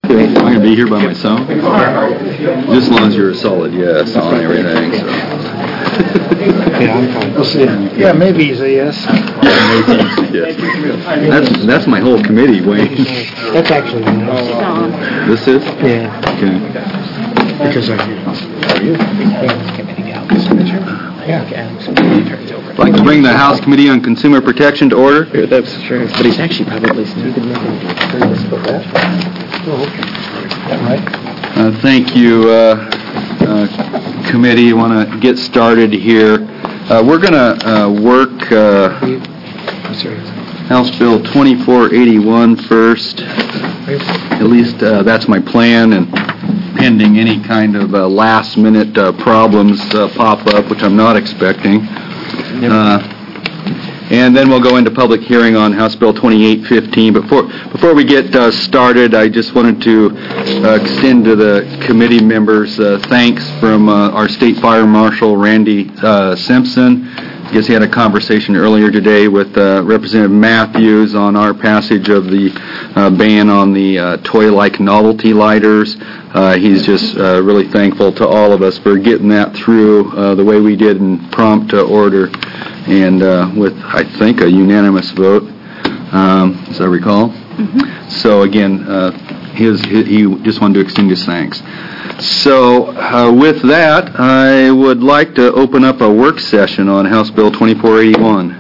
I'm going to be here by myself, just as long as you're a solid yes on everything. So. Yeah, I'm fine. We'll see. Yeah, maybe he's a yes. Yeah, maybe he's a yes. That's my whole committee, Wayne. That's actually nice. This is? Yeah. Okay. Because I'm here. I'd like to bring the House Committee on Consumer Protection to order. Yeah, that's true. But he's actually probably stupid. Thank you, committee. You want to get started here. We're going to work House Bill 2481 first. At least that's my plan, and pending any kind of last-minute problems pop up, which I'm not expecting. And then we'll go into public hearing on House Bill 2815. Before we get started, I just wanted to extend to the committee members thanks from our State Fire Marshal, Randy Simpson. I guess he had a conversation earlier today with Representative Matthews on our passage of the ban on the toy-like novelty lighters. He's just really thankful to all of us for getting that through the way we did in prompt order, and with, I think, a unanimous vote, as I recall. Mm-hmm. So again, he just wanted to extend his thanks. So with that, I would like to open up a work session on House Bill 2481.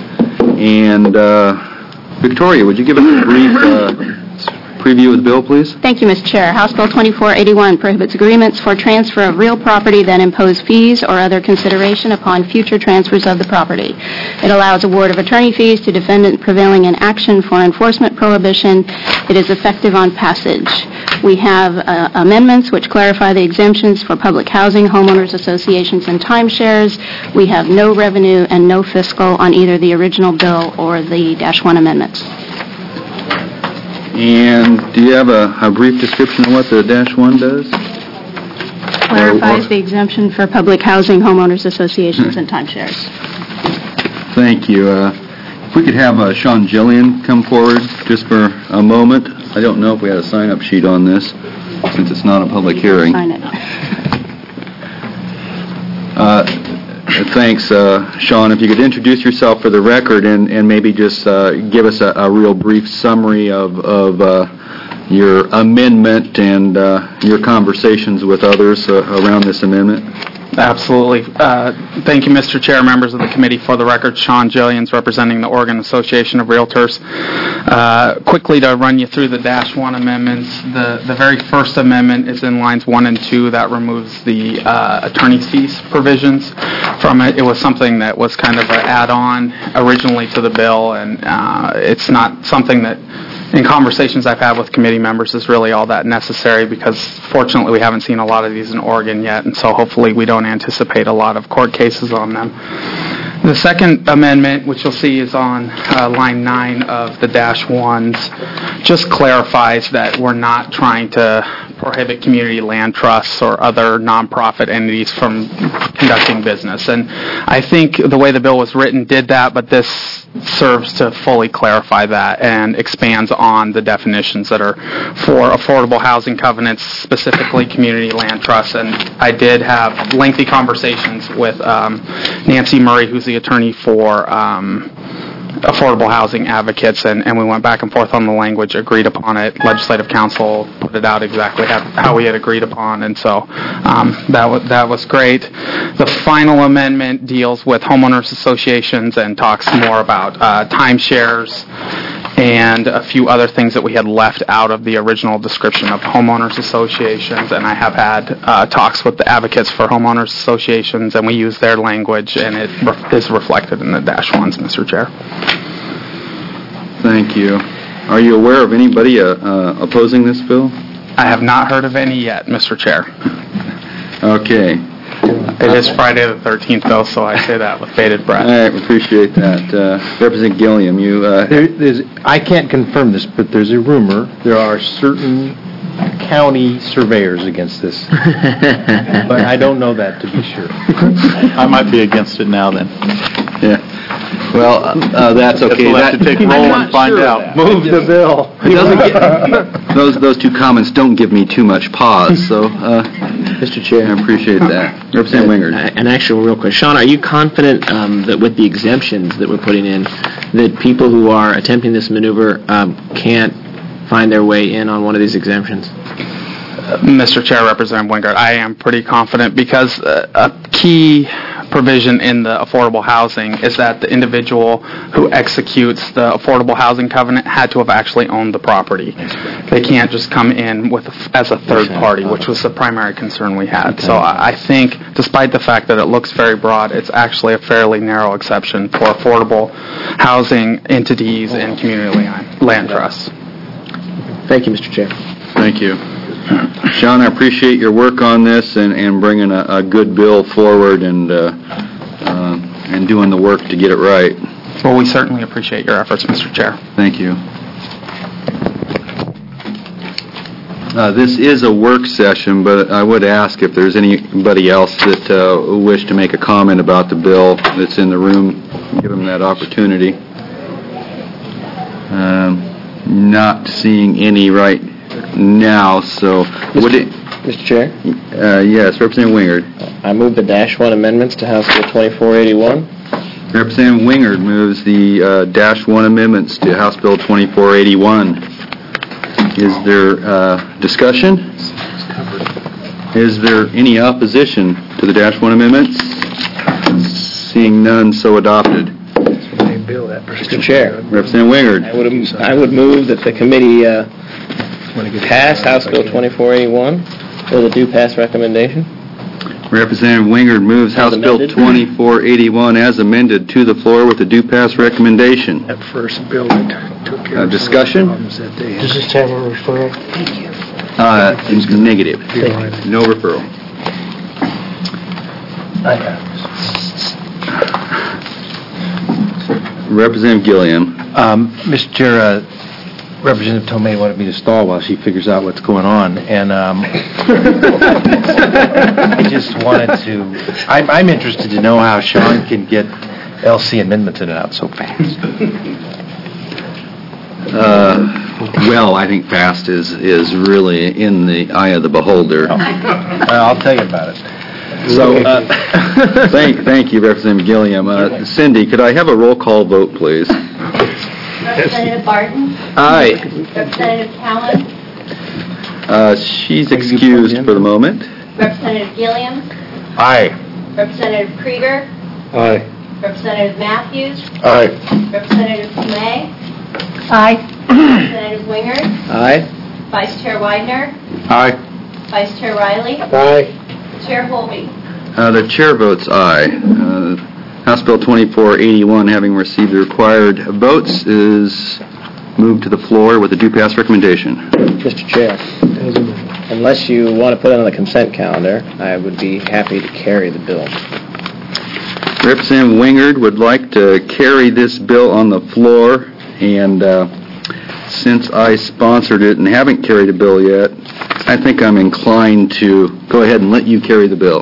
And Victoria, would you give us a brief preview of the bill, please? Thank you, Mr. Chair. House Bill 2481 prohibits agreements for transfer of real property that impose fees or other consideration upon future transfers of the property. It allows award of attorney fees to defendant prevailing in action for enforcement prohibition. It is effective on passage. We have amendments which clarify the exemptions for public housing, homeowners associations, and timeshares. We have no revenue and no fiscal on either the original bill or the -1 amendments. And do you have a brief description of what the -1 does? Clarifies the exemption for public housing, homeowners associations, and timeshares. Thank you. If we could have Sean Gillian come forward just for a moment. I don't know if we had a sign-up sheet on this, since it's not a public hearing. Sign it. Thanks, Sean. If you could introduce yourself for the record and maybe just give us a real brief summary of your amendment and your conversations with others around this amendment. Absolutely. Thank you, Mr. Chair, members of the committee. For the record, Sean Gillians, representing the Oregon Association of Realtors. Quickly to run you through the -1 amendments. The very first amendment is in lines 1 and 2. That removes the attorney's fees provisions from it. It was something that was kind of an add-on originally to the bill, and it's not something that, in conversations I've had with committee members, is really all that necessary, because fortunately we haven't seen a lot of these in Oregon yet, and so hopefully we don't anticipate a lot of court cases on them. The second amendment, which you'll see is on line 9 of the -1s, just clarifies that we're not trying to prohibit community land trusts or other nonprofit entities from conducting business. And I think the way the bill was written did that, but this serves to fully clarify that and expands on the definitions that are for affordable housing covenants, specifically community land trusts. And I did have lengthy conversations with Nancy Murray, who's the attorney for affordable housing advocates, and we went back and forth on the language, agreed upon it. Legislative Council put it out exactly how we had agreed upon, and so that was great. The final amendment deals with homeowners associations and talks more about timeshares and a few other things that we had left out of the original description of homeowners associations, and I have had talks with the advocates for homeowners associations, and we use their language, and it is reflected in the -1s, Mr. Chair. Thank you. Are you aware of anybody opposing this bill? I have not heard of any yet, Mr. Chair. Okay. It is Friday the 13th, though, so I say that with bated breath. I appreciate that. Representative Gilliam, you... I can't confirm this, but there's a rumor there are certain county surveyors against this. But I don't know that to be sure. I might be against it now then. Yeah. Well, that's okay. We'll have to take roll and find out. Move the bill. It doesn't get, those two comments don't give me too much pause, so Mr. Chair. I appreciate that. Representative Wingard. An actual real quick. Sean, are you confident that with the exemptions that we're putting in, that people who are attempting this maneuver can't find their way in on one of these exemptions? Mr. Chair, Representative Wingard, I am pretty confident because a key provision in the affordable housing is that the individual who executes the affordable housing covenant had to have actually owned the property. They can't just come in as a third party, which was the primary concern we had. So I think, despite the fact that it looks very broad, it's actually a fairly narrow exception for affordable housing entities and community land trusts. Thank you, Mr. Chair. Thank you. Sean, I appreciate your work on this and bringing a good bill forward and doing the work to get it right. Well, we certainly appreciate your efforts, Mr. Chair. Thank you. This is a work session, but I would ask if there's anybody else that wish to make a comment about the bill that's in the room, give them that opportunity. Not seeing any right now, so would it... Mr. Chair? Yes, Representative Wingard. I move the -1 amendments to House Bill 2481. Representative Wingard moves the -1 amendments to House Bill 2481. Is there discussion? Is there any opposition to the -1 amendments? Seeing none, so adopted. Mr. Chair, Representative Wingard. I would move that the committee pass House Bill 2481 with a do-pass recommendation. Representative Wingard moves House Bill amended. 2481 as amended to the floor with a do-pass recommendation. That first bill that took care of discussion? problems that they had. Does this have a referral? Negative. No referral. Representative Gilliam. Mr. Chair, Representative Tomei wanted me to stall while she figures out what's going on, and I just wanted to... I'm interested to know how Sean can get LC amendments in and out so fast. Well, I think fast is really in the eye of the beholder. I'll tell you about it. So, thank you, Representative Gilliam. Cindy, could I have a roll call vote, please? Representative Barton? Aye. Representative Cowan? She's excused for the moment. Representative Gilliam? Aye. Representative Krieger? Aye. Representative Matthews? Aye. Representative Tomei? Aye. Representative Wingard? Aye. Vice Chair Widener? Aye. Vice Chair Riley? Aye. Chair Holby? The chair votes aye. House Bill 2481, having received the required votes, is moved to the floor with a do-pass recommendation. Mr. Chair, unless you want to put it on the consent calendar, I would be happy to carry the bill. Representative Wingard would like to carry this bill on the floor, and since I sponsored it and haven't carried a bill yet, I think I'm inclined to go ahead and let you carry the bill.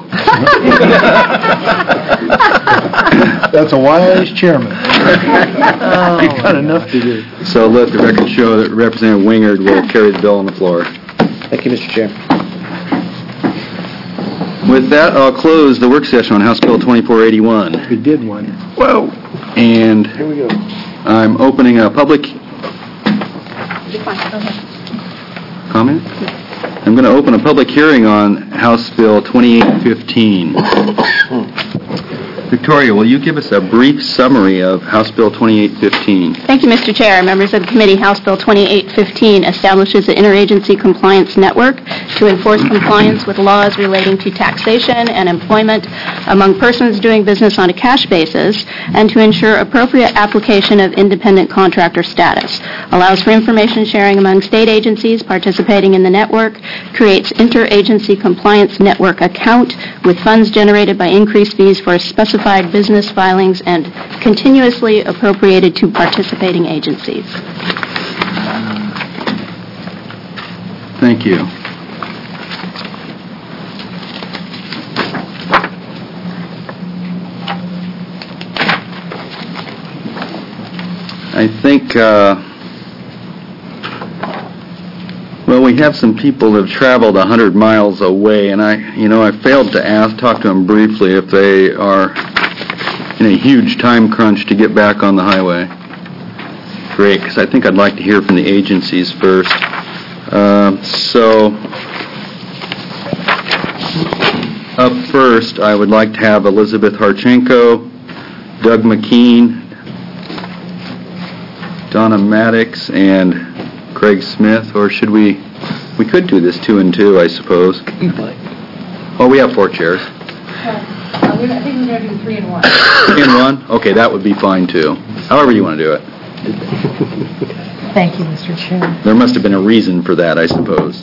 That's a wise chairman. You've got enough to do. So let the record show that Representative Wingard will carry the bill on the floor. Thank you, Mr. Chair. With that, I'll close the work session on House Bill 2481. We did one. Whoa! And Here we go. I'm opening a public comment. I'm going to open a public hearing on House Bill 2815. Victoria, will you give us a brief summary of House Bill 2815? Thank you, Mr. Chair. Members of the committee, House Bill 2815 establishes the Interagency Compliance Network to enforce compliance with laws relating to taxation and employment among persons doing business on a cash basis and to ensure appropriate application of independent contractor status, allows for information sharing among state agencies participating in the network, creates Interagency Compliance Network account with funds generated by increased fees for specified business filings and continuously appropriated to participating agencies. Thank you. I think, well, we have some people that have traveled 100 miles away, and I failed to talk to them briefly if they are in a huge time crunch to get back on the highway. Great, because I think I'd like to hear from the agencies first. So, up first, I would like to have Elizabeth Harchenko, Doug McKean, Donna Maddox, and Craig Smith, or should we could do this 2 and 2, I suppose. Oh, we have 4 chairs. I think we're going to do 3 and 1. 3 and 1? Okay, that would be fine too. However you want to do it. Thank you, Mr. Chair. There must have been a reason for that, I suppose.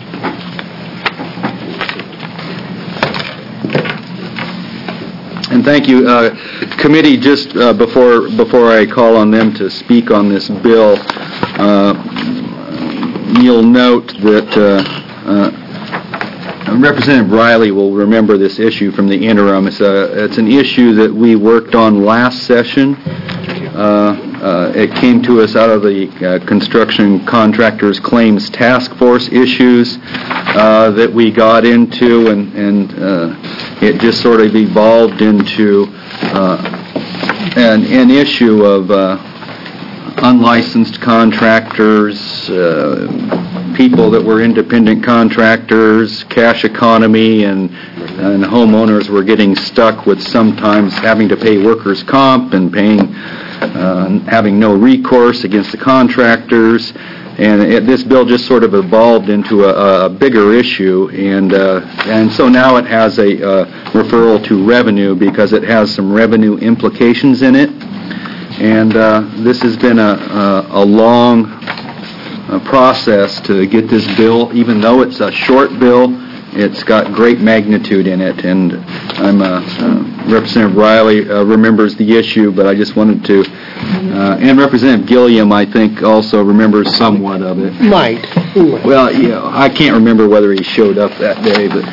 And thank you, committee. Just before I call on them to speak on this bill, you'll note that Representative Riley will remember this issue from the interim. It's an issue that we worked on last session. It came to us out of the Construction Contractors Claims Task Force issues that we got into, and it just sort of evolved into an issue of unlicensed contractors, people that were independent contractors, cash economy, and homeowners were getting stuck with sometimes having to pay workers' comp and having no recourse against the contractors. And this bill just sort of evolved into a bigger issue, and so now it has a referral to revenue because it has some revenue implications in it. And this has been a long process to get this bill. Even though it's a short bill, it's got great magnitude in it. And Representative Riley remembers the issue, but I just wanted to, and Representative Gilliam, I think, also remembers somewhat of it. Might. Well, I can't remember whether he showed up that day, but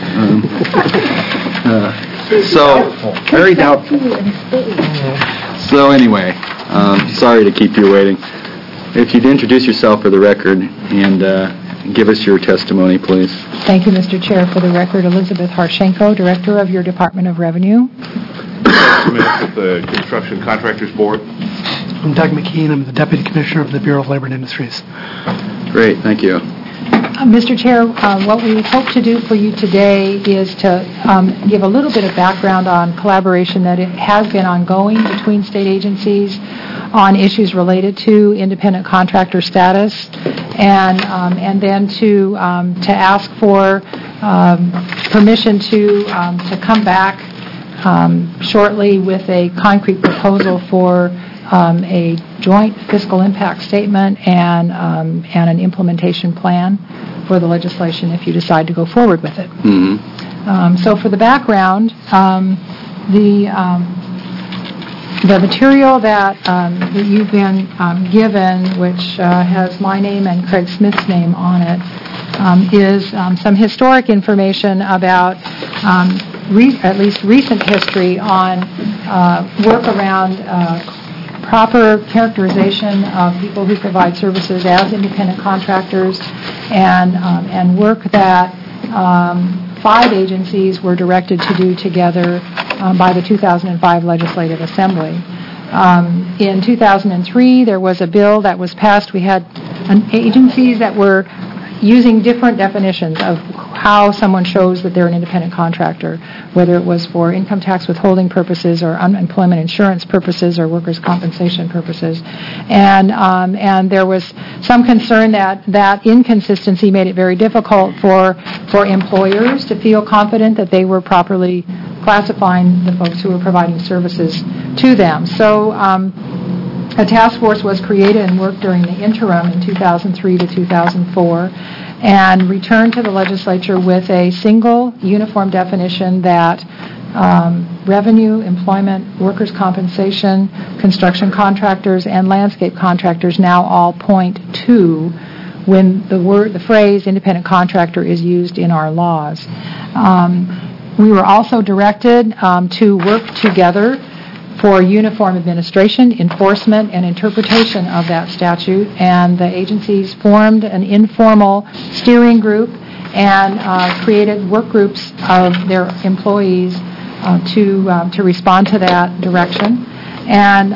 so Very doubtful. So anyway, sorry to keep you waiting. If you'd introduce yourself for the record and give us your testimony, please. Thank you, Mr. Chair. For the record, Elizabeth Harchenko, Director of your Department of Revenue. Smith with the Construction Contractors Board. I'm Doug McKean. I'm the Deputy Commissioner of the Bureau of Labor and Industries. Great, thank you. Mr. Chair, what we hope to do for you today is to give a little bit of background on collaboration that it has been ongoing between state agencies on issues related to independent contractor status, and then to ask for permission to come back shortly with a concrete proposal for a joint fiscal impact statement and an implementation plan for the legislation if you decide to go forward with it. Mm-hmm. So for the background, the material that you've been given, which has my name and Craig Smith's name on it, is some historic information about at least recent history on work around proper characterization of people who provide services as independent contractors, and work that 5 agencies were directed to do together by the 2005 Legislative Assembly. In 2003, there was a bill that was passed. We had agencies that were using different definitions of how someone shows that they're an independent contractor, whether it was for income tax withholding purposes or unemployment insurance purposes or workers' compensation purposes. And there was some concern that inconsistency made it very difficult for employers to feel confident that they were properly classifying the folks who were providing services to them. So a task force was created and worked during the interim in 2003 to 2004 and returned to the legislature with a single uniform definition that revenue, employment, workers' compensation, construction contractors, and landscape contractors now all point to when the phrase independent contractor is used in our laws. We were also directed to work together for uniform administration, enforcement, and interpretation of that statute. And the agencies formed an informal steering group and created work groups of their employees to respond to that direction. And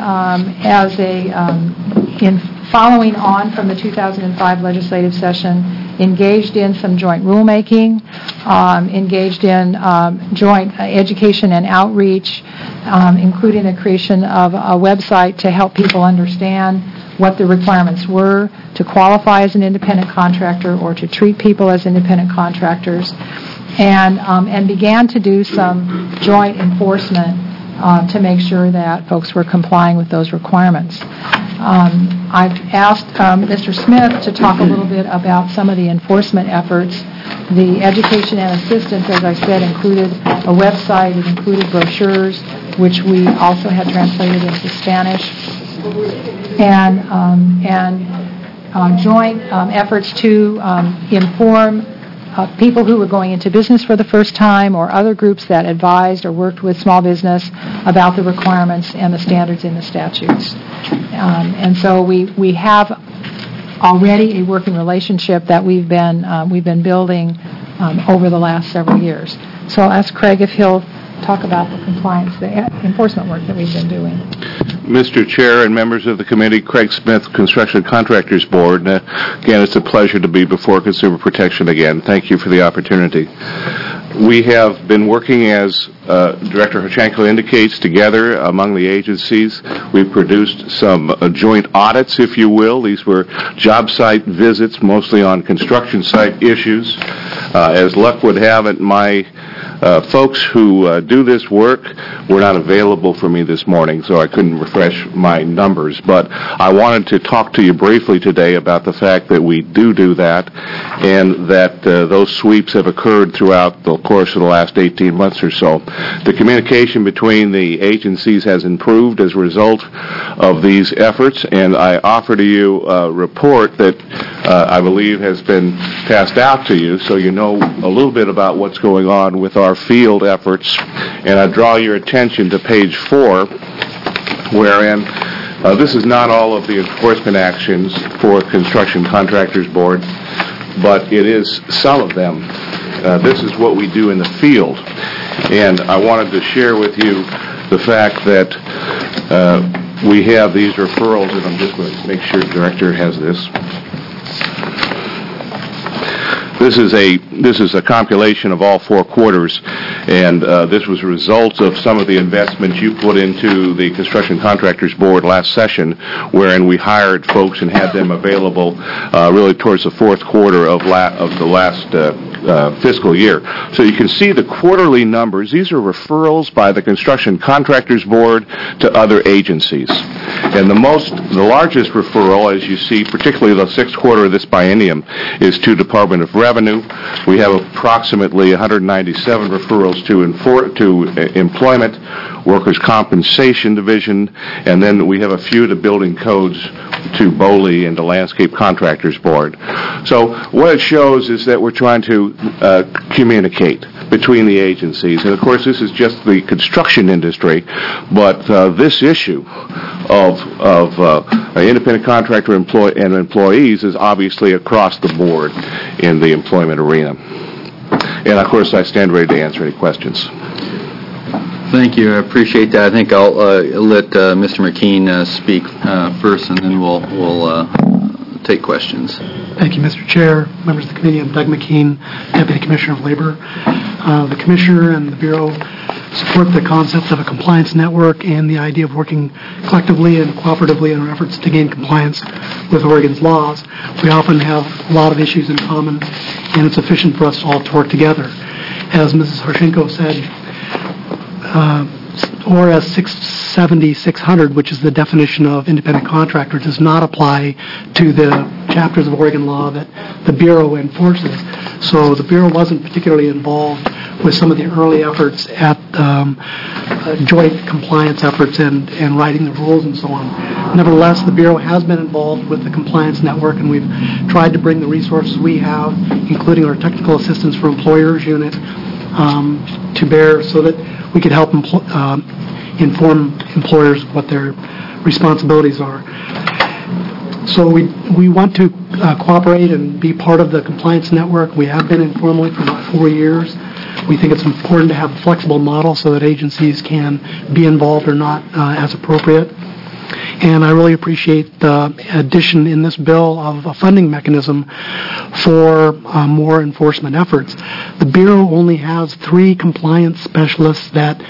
in following on from the 2005 legislative session, engaged in some joint rulemaking, engaged in joint education and outreach, including the creation of a website to help people understand what the requirements were to qualify as an independent contractor or to treat people as independent contractors, and began to do some joint enforcement to make sure that folks were complying with those requirements. I've asked Mr. Smith to talk a little bit about some of the enforcement efforts. The education and assistance, as I said, included a website. It included brochures, which we also had translated into Spanish, and joint efforts to inform people who were going into business for the first time or other groups that advised or worked with small business about the requirements and the standards in the statutes. And so we have already a working relationship that we've been building over the last several years. So I'll ask Craig if he'll talk about the compliance, the enforcement work that we've been doing. Mr. Chair and members of the committee, Craig Smith, Construction Contractors Board. Again, it's a pleasure to be before Consumer Protection again. Thank you for the opportunity. We have been working, as Director Hachenko indicates, together among the agencies. We've produced some joint audits, if you will. These were job site visits, mostly on construction site issues. As luck would have it, my folks who do this work were not available for me this morning, so I couldn't refresh my numbers. But I wanted to talk to you briefly today about the fact that we do that, and that those sweeps have occurred throughout the course of the last 18 months or so. The communication between the agencies has improved as a result of these efforts, and I offer to you a report that I believe has been passed out to you, so you know a little bit about what's going on with our field efforts. And I draw your attention to page 4, wherein this is not all of the enforcement actions for Construction Contractors Board, but it is some of them. This is what we do in the field. And I wanted to share with you the fact that we have these referrals, and I'm just going to make sure the Director has this. This is a compilation of all 4 quarters, and this was a result of some of the investments you put into the Construction Contractors Board last session, wherein we hired folks and had them available really towards the 4th quarter of the last fiscal year. So you can see the quarterly numbers. These are referrals by the Construction Contractors Board to other agencies. And the largest referral, as you see, particularly the 6th quarter of this biennium, is to Department of Revenue. We have approximately 197 referrals to Employment, Workers' Compensation Division, and then we have a few to Building Codes, to BOLI, and the Landscape Contractors Board. So what it shows is that we're trying to communicate between the agencies. And of course, this is just the construction industry, but this issue of independent contractor and employees is obviously across the board in the employment arena. And of course, I stand ready to answer any questions. Thank you. I appreciate that. I think I'll let Mr. McKean speak first, and then we'll take questions. Thank you, Mr. Chair, members of the committee. I'm Doug McKean, Deputy Commissioner of Labor. The Commissioner and the Bureau support the concept of a compliance network and the idea of working collectively and cooperatively in our efforts to gain compliance with Oregon's laws. We often have a lot of issues in common, and it's efficient for us all to work together. As Mrs. Hachenko said, ORS 670-600, which is the definition of independent contractor, does not apply to the chapters of Oregon law that the Bureau enforces. So the Bureau wasn't particularly involved with some of the early efforts at joint compliance efforts and writing the rules and so on. Nevertheless, the Bureau has been involved with the compliance network, and we've tried to bring the resources we have, including our technical assistance for employers unit, to bear so that we could help inform employers what their responsibilities are. So we want to cooperate and be part of the compliance network. We have been informally for about 4 years. We think it's important to have a flexible model so that agencies can be involved or not as appropriate. And I really appreciate the addition in this bill of a funding mechanism for more enforcement efforts. The Bureau only has 3 compliance specialists that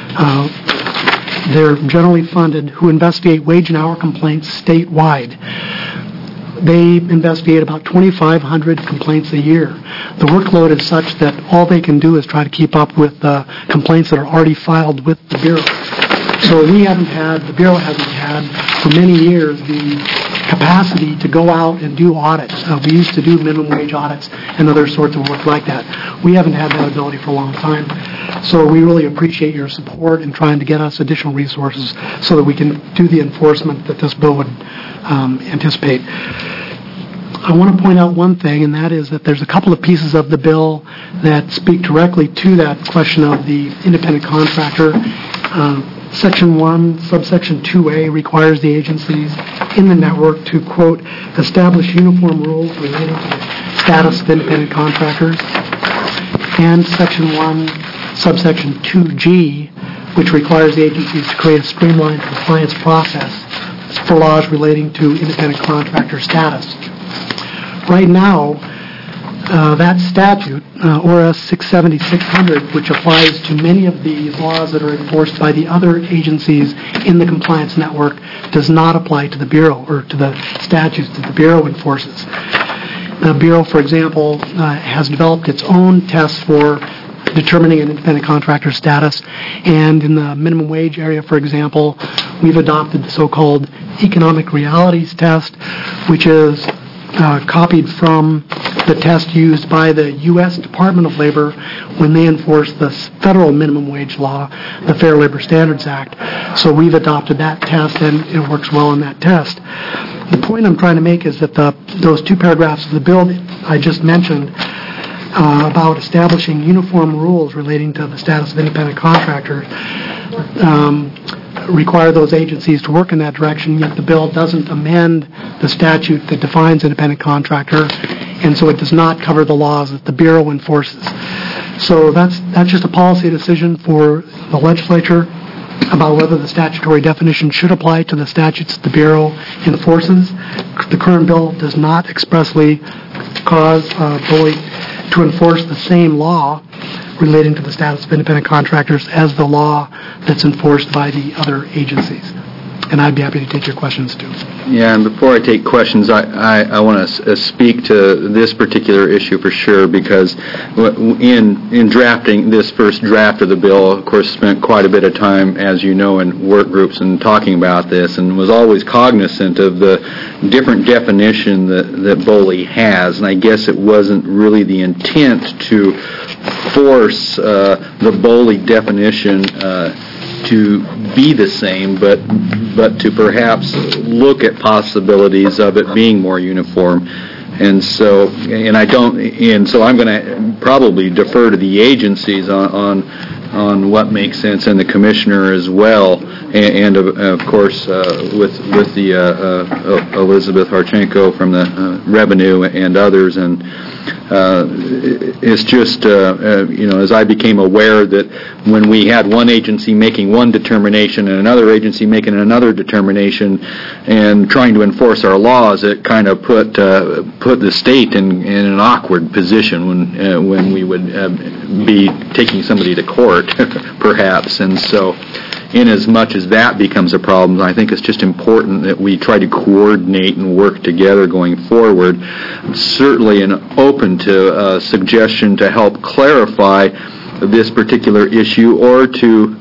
they're generally funded who investigate wage and hour complaints statewide. They investigate about 2,500 complaints a year. The workload is such that all they can do is try to keep up with the complaints that are already filed with the Bureau. So the Bureau hasn't had for many years the capacity to go out and do audits. We used to do minimum wage audits and other sorts of work like that. We haven't had that ability for a long time. So we really appreciate your support in trying to get us additional resources so that we can do the enforcement that this bill would anticipate. I want to point out one thing, and that is that there's a couple of pieces of the bill that speak directly to that question of the independent contractor. Section 1, subsection 2A requires the agencies in the network to, quote, establish uniform rules relating to the status of independent contractors. And Section 1, subsection 2G, which requires the agencies to create a streamlined compliance process for laws relating to independent contractor status. Right now, that statute, ORS 670-600, which applies to many of the laws that are enforced by the other agencies in the compliance network, does not apply to the Bureau or to the statutes that the Bureau enforces. The Bureau, for example, has developed its own tests for determining an independent contractor status, and in the minimum wage area, for example, we've adopted the so-called economic realities test, which is copied from the test used by the U.S. Department of Labor when they enforce the federal minimum wage law, the Fair Labor Standards Act. So we've adopted that test, and it works well in that test. The point I'm trying to make is that those 2 paragraphs of the bill I just mentioned about establishing uniform rules relating to the status of independent contractors require those agencies to work in that direction, yet the bill doesn't amend the statute that defines independent contractor, and so it does not cover the laws that the Bureau enforces. So that's just a policy decision for the legislature about whether the statutory definition should apply to the statutes the Bureau enforces. The current bill does not expressly cause BOLI to enforce the same law relating to the status of independent contractors as the law that's enforced by the other agencies. And I'd be happy to take your questions, too. Yeah, and before I take questions, I want to speak to this particular issue for sure, because in drafting this first draft of the bill, of course, spent quite a bit of time, as you know, in work groups and talking about this, and was always cognizant of the different definition that BOLI has, and I guess it wasn't really the intent to force the BOLI definition to be the same, but to perhaps look at possibilities of it being more uniform. And so I'm going to probably defer to the agencies on what makes sense, and the commissioner as well, and of course with the Elizabeth Harchenko from the Revenue and others. And it's just as I became aware that when we had one agency making one determination and another agency making another determination and trying to enforce our laws, it kind of put the state in an awkward position when we would be taking somebody to court, perhaps. And so, in as much as that becomes a problem, I think it's just important that we try to coordinate and work together going forward. I'm certainly open to a suggestion to help clarify this particular issue, or to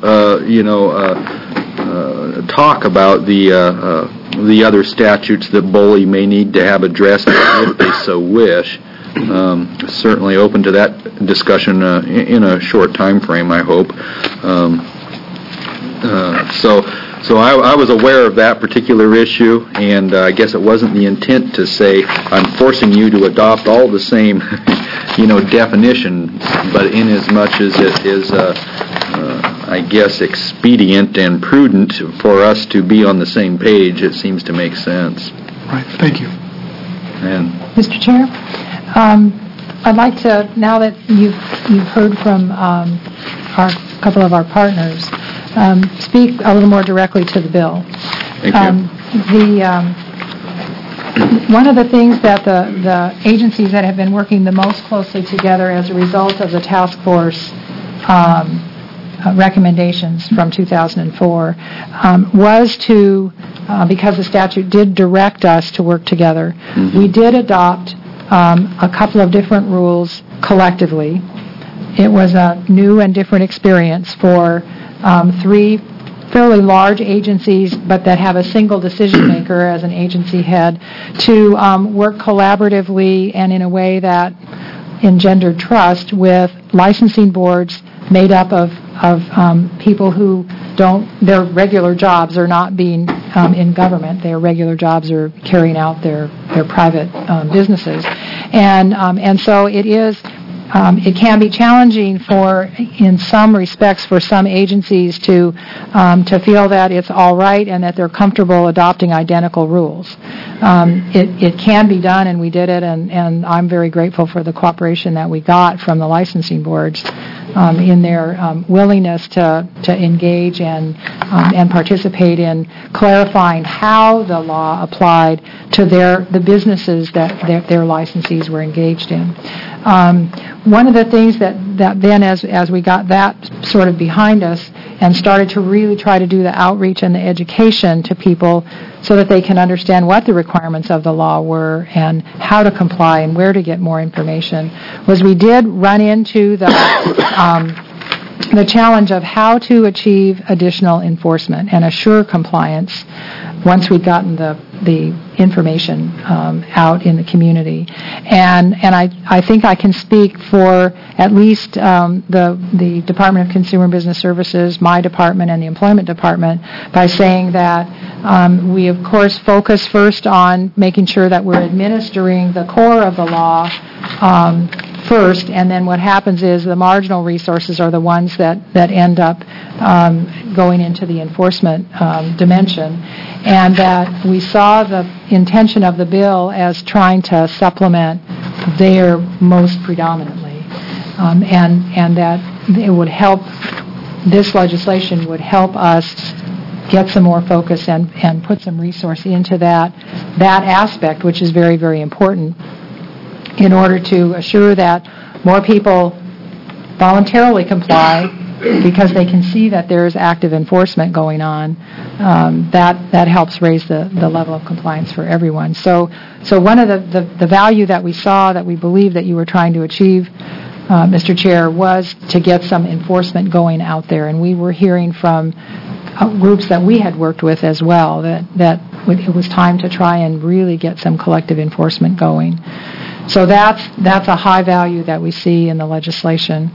talk about the other statutes that BOLI may need to have addressed if they so wish. Certainly open to that discussion in a short time frame, I hope. So I was aware of that particular issue, and I guess it wasn't the intent to say I'm forcing you to adopt all the same, definition, but in as much as it is I guess, expedient and prudent for us to be on the same page. It seems to make sense. Right, thank you. And Mr. Chair, I'd like to, now that you've heard from a couple of our partners, speak a little more directly to the bill. thank you. One of the things that the agencies that have been working the most closely together as a result of the task force recommendations from 2004 was to, because the statute did direct us to work together, we did adopt a couple of different rules collectively. It was a new and different experience for three fairly large agencies, but that have a single decision maker as an agency head, to work collaboratively and in a way that engendered trust with licensing boards made up of people who their regular jobs are not being in government. Their regular jobs are carrying out their private businesses. And so it can be challenging in some respects for some agencies to feel that it's all right and that they're comfortable adopting identical rules. It can be done, and we did it, and I'm very grateful for the cooperation that we got from the licensing boards in their willingness to engage and participate in clarifying how the law applied to the businesses that their licensees were engaged in. One of the things that then, as we got that sort of behind us and started to really try to do the outreach and the education to people so that they can understand what the requirements of the law were and how to comply and where to get more information, was we did run into the challenge of how to achieve additional enforcement and assure compliance once we'd gotten the information out in the community. And I think I can speak for at least the Department of Consumer and Business Services, my department, and the Employment Department by saying that we, of course, focus first on making sure that we're administering the core of the law first, and then what happens is the marginal resources are the ones that end up going into the enforcement dimension, and that we saw the intention of the bill as trying to supplement there most predominantly, and that it would help, this legislation would help us get some more focus and put some resource into that aspect, which is very, very important, in order to assure that more people voluntarily comply because they can see that there is active enforcement going on. That helps raise the level of compliance for everyone. So one of the value that we saw, that we believe that you were trying to achieve, Mr. Chair, was to get some enforcement going out there. And we were hearing from groups that we had worked with as well that it was time to try and really get some collective enforcement going. So that's a high value that we see in the legislation.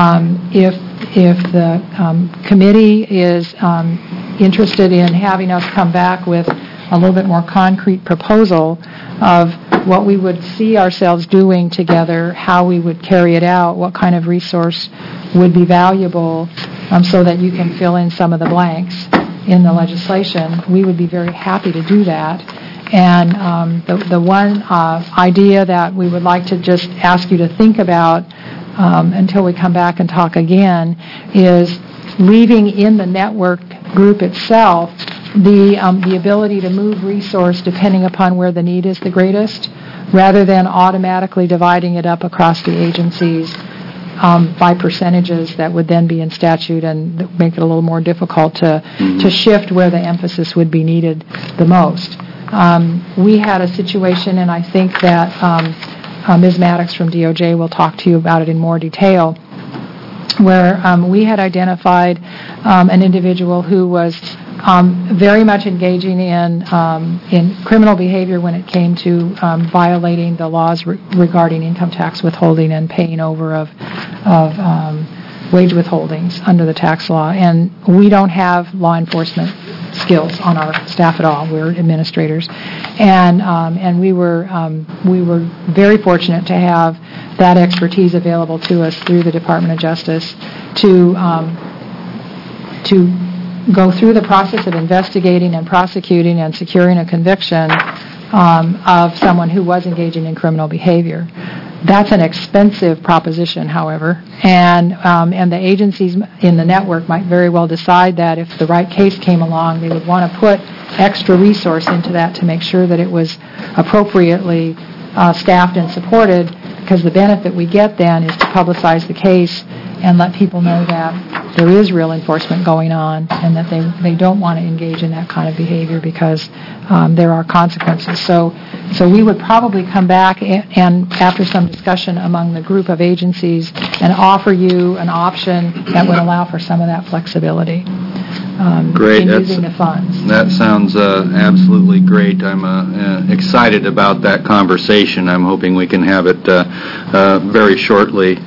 If the committee is interested in having us come back with a little bit more concrete proposal of what we would see ourselves doing together, how we would carry it out, what kind of resource would be valuable, so that you can fill in some of the blanks in the legislation, we would be very happy to do that. And the one idea that we would like to just ask you to think about until we come back and talk again is leaving in the network group itself the ability to move resource depending upon where the need is the greatest, rather than automatically dividing it up across the agencies by percentages that would then be in statute and make it a little more difficult to shift where the emphasis would be needed the most. We had a situation, and I think that Ms. Maddox from DOJ will talk to you about it in more detail, where we had identified an individual who was very much engaging in criminal behavior when it came to violating the laws regarding income tax withholding and paying over of wage withholdings under the tax law. And we don't have law enforcement skills on our staff at all. We're administrators, and we were very fortunate to have that expertise available to us through the Department of Justice to to go through the process of investigating and prosecuting and securing a conviction of someone who was engaging in criminal behavior. That's an expensive proposition, however, and the agencies in the network might very well decide that if the right case came along, they would want to put extra resource into that to make sure that it was appropriately staffed and supported, because the benefit we get then is to publicize the case and let people know that there is real enforcement going on and that they don't want to engage in that kind of behavior because there are consequences. So we would probably come back and after some discussion among the group of agencies and offer you an option that would allow for some of that flexibility in using the funds. That sounds absolutely great. I'm excited about that conversation. I'm hoping we can have it very shortly.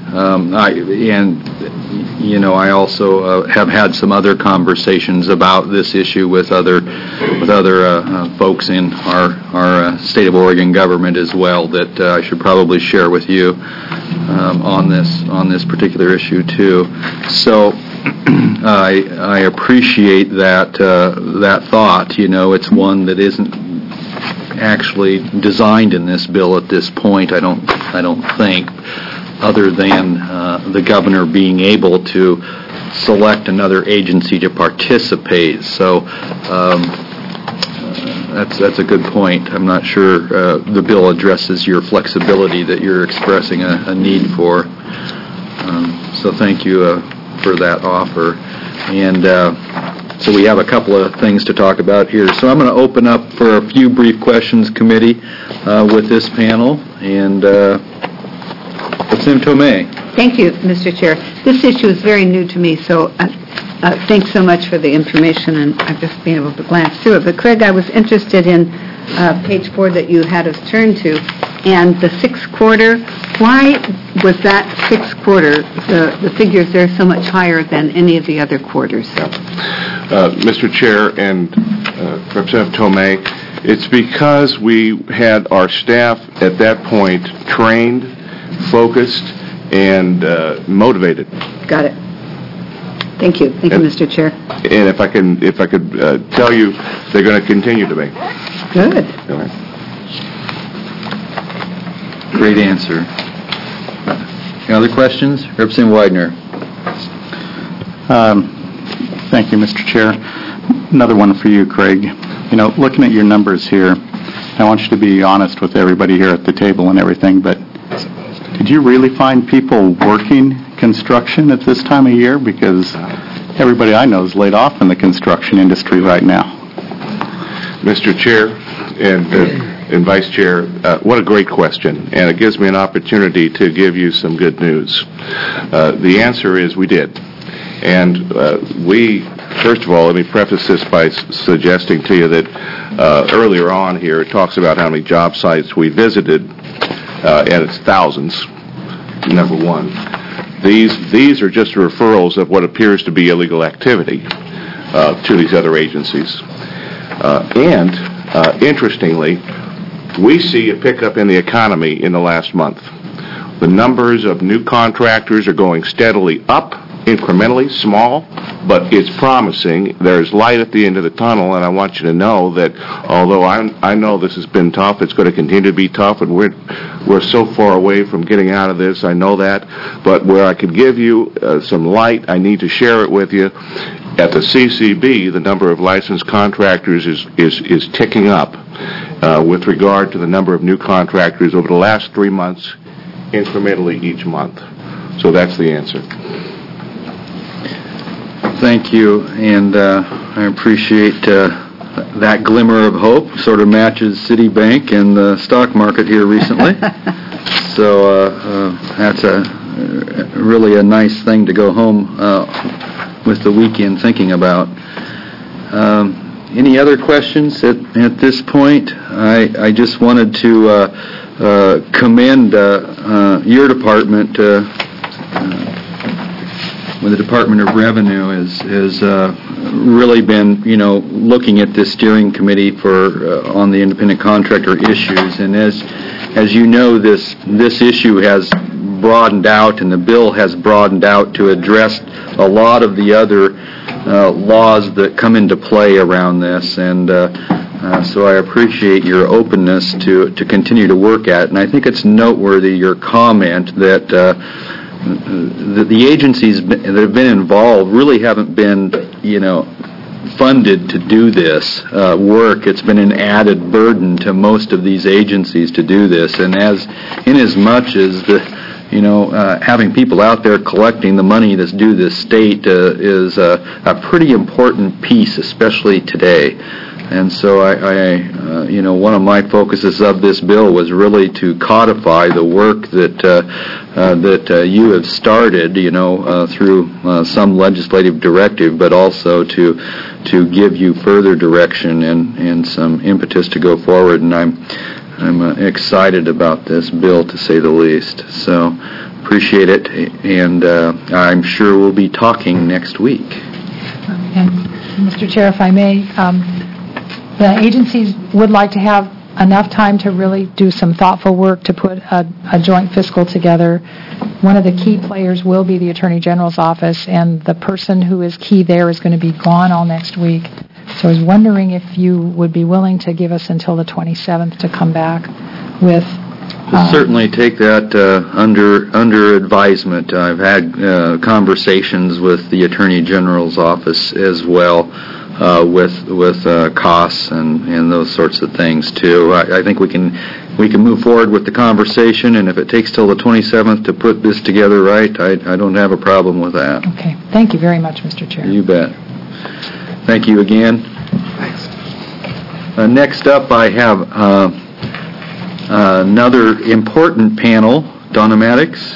I also have had some other conversations about this issue with other folks in our state of Oregon government as well that I should probably share with you on this particular issue too. So I appreciate that thought. It's one that isn't actually designed in this bill at this point. I don't think, other than the governor being able to select another agency to participate. So that's a good point. I'm not sure the bill addresses your flexibility that you're expressing a need for. So thank you for that offer. And so we have a couple of things to talk about here. So I'm going to open up for a few brief questions, committee, with this panel. And Representative Tomei. Thank you, Mr. Chair. This issue is very new to me, so thanks so much for the information, and I've just been able to glance through it. But, Craig, I was interested in page 4 that you had us turn to, and the sixth quarter. Why was that sixth quarter, the figures there, so much higher than any of the other quarters? Mr. Chair and Representative Tomei, it's because we had our staff at that point trained, focused, and motivated. Got it. Thank you. Thank you, Mr. Chair. And if I could tell you, they're going to continue to be. Good. Great answer. Any other questions? Representative Widener. Thank you, Mr. Chair. Another one for you, Craig. Looking at your numbers here, I want you to be honest with everybody here at the table and everything, but did you really find people working construction at this time of year? Because everybody I know is laid off in the construction industry right now. Mr. Chair and Vice Chair, what a great question, and it gives me an opportunity to give you some good news. The answer is we did. And first of all, let me preface this by suggesting to you that earlier on here it talks about how many job sites we visited, and it's thousands, number one. These are just referrals of what appears to be illegal activity to these other agencies. And interestingly, we see a pickup in the economy in the last month. The numbers of new contractors are going steadily up, incrementally, small, but it's promising. There's light at the end of the tunnel, and I want you to know that although I know this has been tough, it's going to continue to be tough, and we're so far away from getting out of this, I know that, but where I could give you some light, I need to share it with you. At the CCB, the number of licensed contractors is ticking up with regard to the number of new contractors over the last 3 months, incrementally each month. So that's the answer. Thank you, and I appreciate that glimmer of hope. Sort of matches Citibank and the stock market here recently. So that's really a nice thing to go home with the weekend thinking about. Any other questions at this point? I just wanted to commend your department. When the Department of Revenue has really been, looking at this steering committee on the independent contractor issues, and as you know, this issue has broadened out, and the bill has broadened out to address a lot of the other laws that come into play around this, and so I appreciate your openness to continue to work at it. And I think it's noteworthy, your comment, that the agencies that have been involved really haven't been, funded to do this work. It's been an added burden to most of these agencies to do this, and inasmuch as having people out there collecting the money that's due this state is a pretty important piece, especially today. And so one of my focuses of this bill was really to codify the work that you have started, through some legislative directive, but also to give you further direction and some impetus to go forward. And I'm excited about this bill, to say the least. So appreciate it, and I'm sure we'll be talking next week. And Mr. Chair, if I may, the agencies would like to have enough time to really do some thoughtful work to put a joint fiscal together. One of the key players will be the Attorney General's office, and the person who is key there is going to be gone all next week. So I was wondering if you would be willing to give us until the 27th to come back with... We'll certainly take that under advisement. I've had conversations with the Attorney General's office as well, with costs and those sorts of things too. I think we can move forward with the conversation, and if it takes till the 27th to put this together right, I don't have a problem with that. Okay. Thank you very much, Mr. Chair. You bet. Thank you again. Thanks. Next up, I have another important panel, Donna Maddox.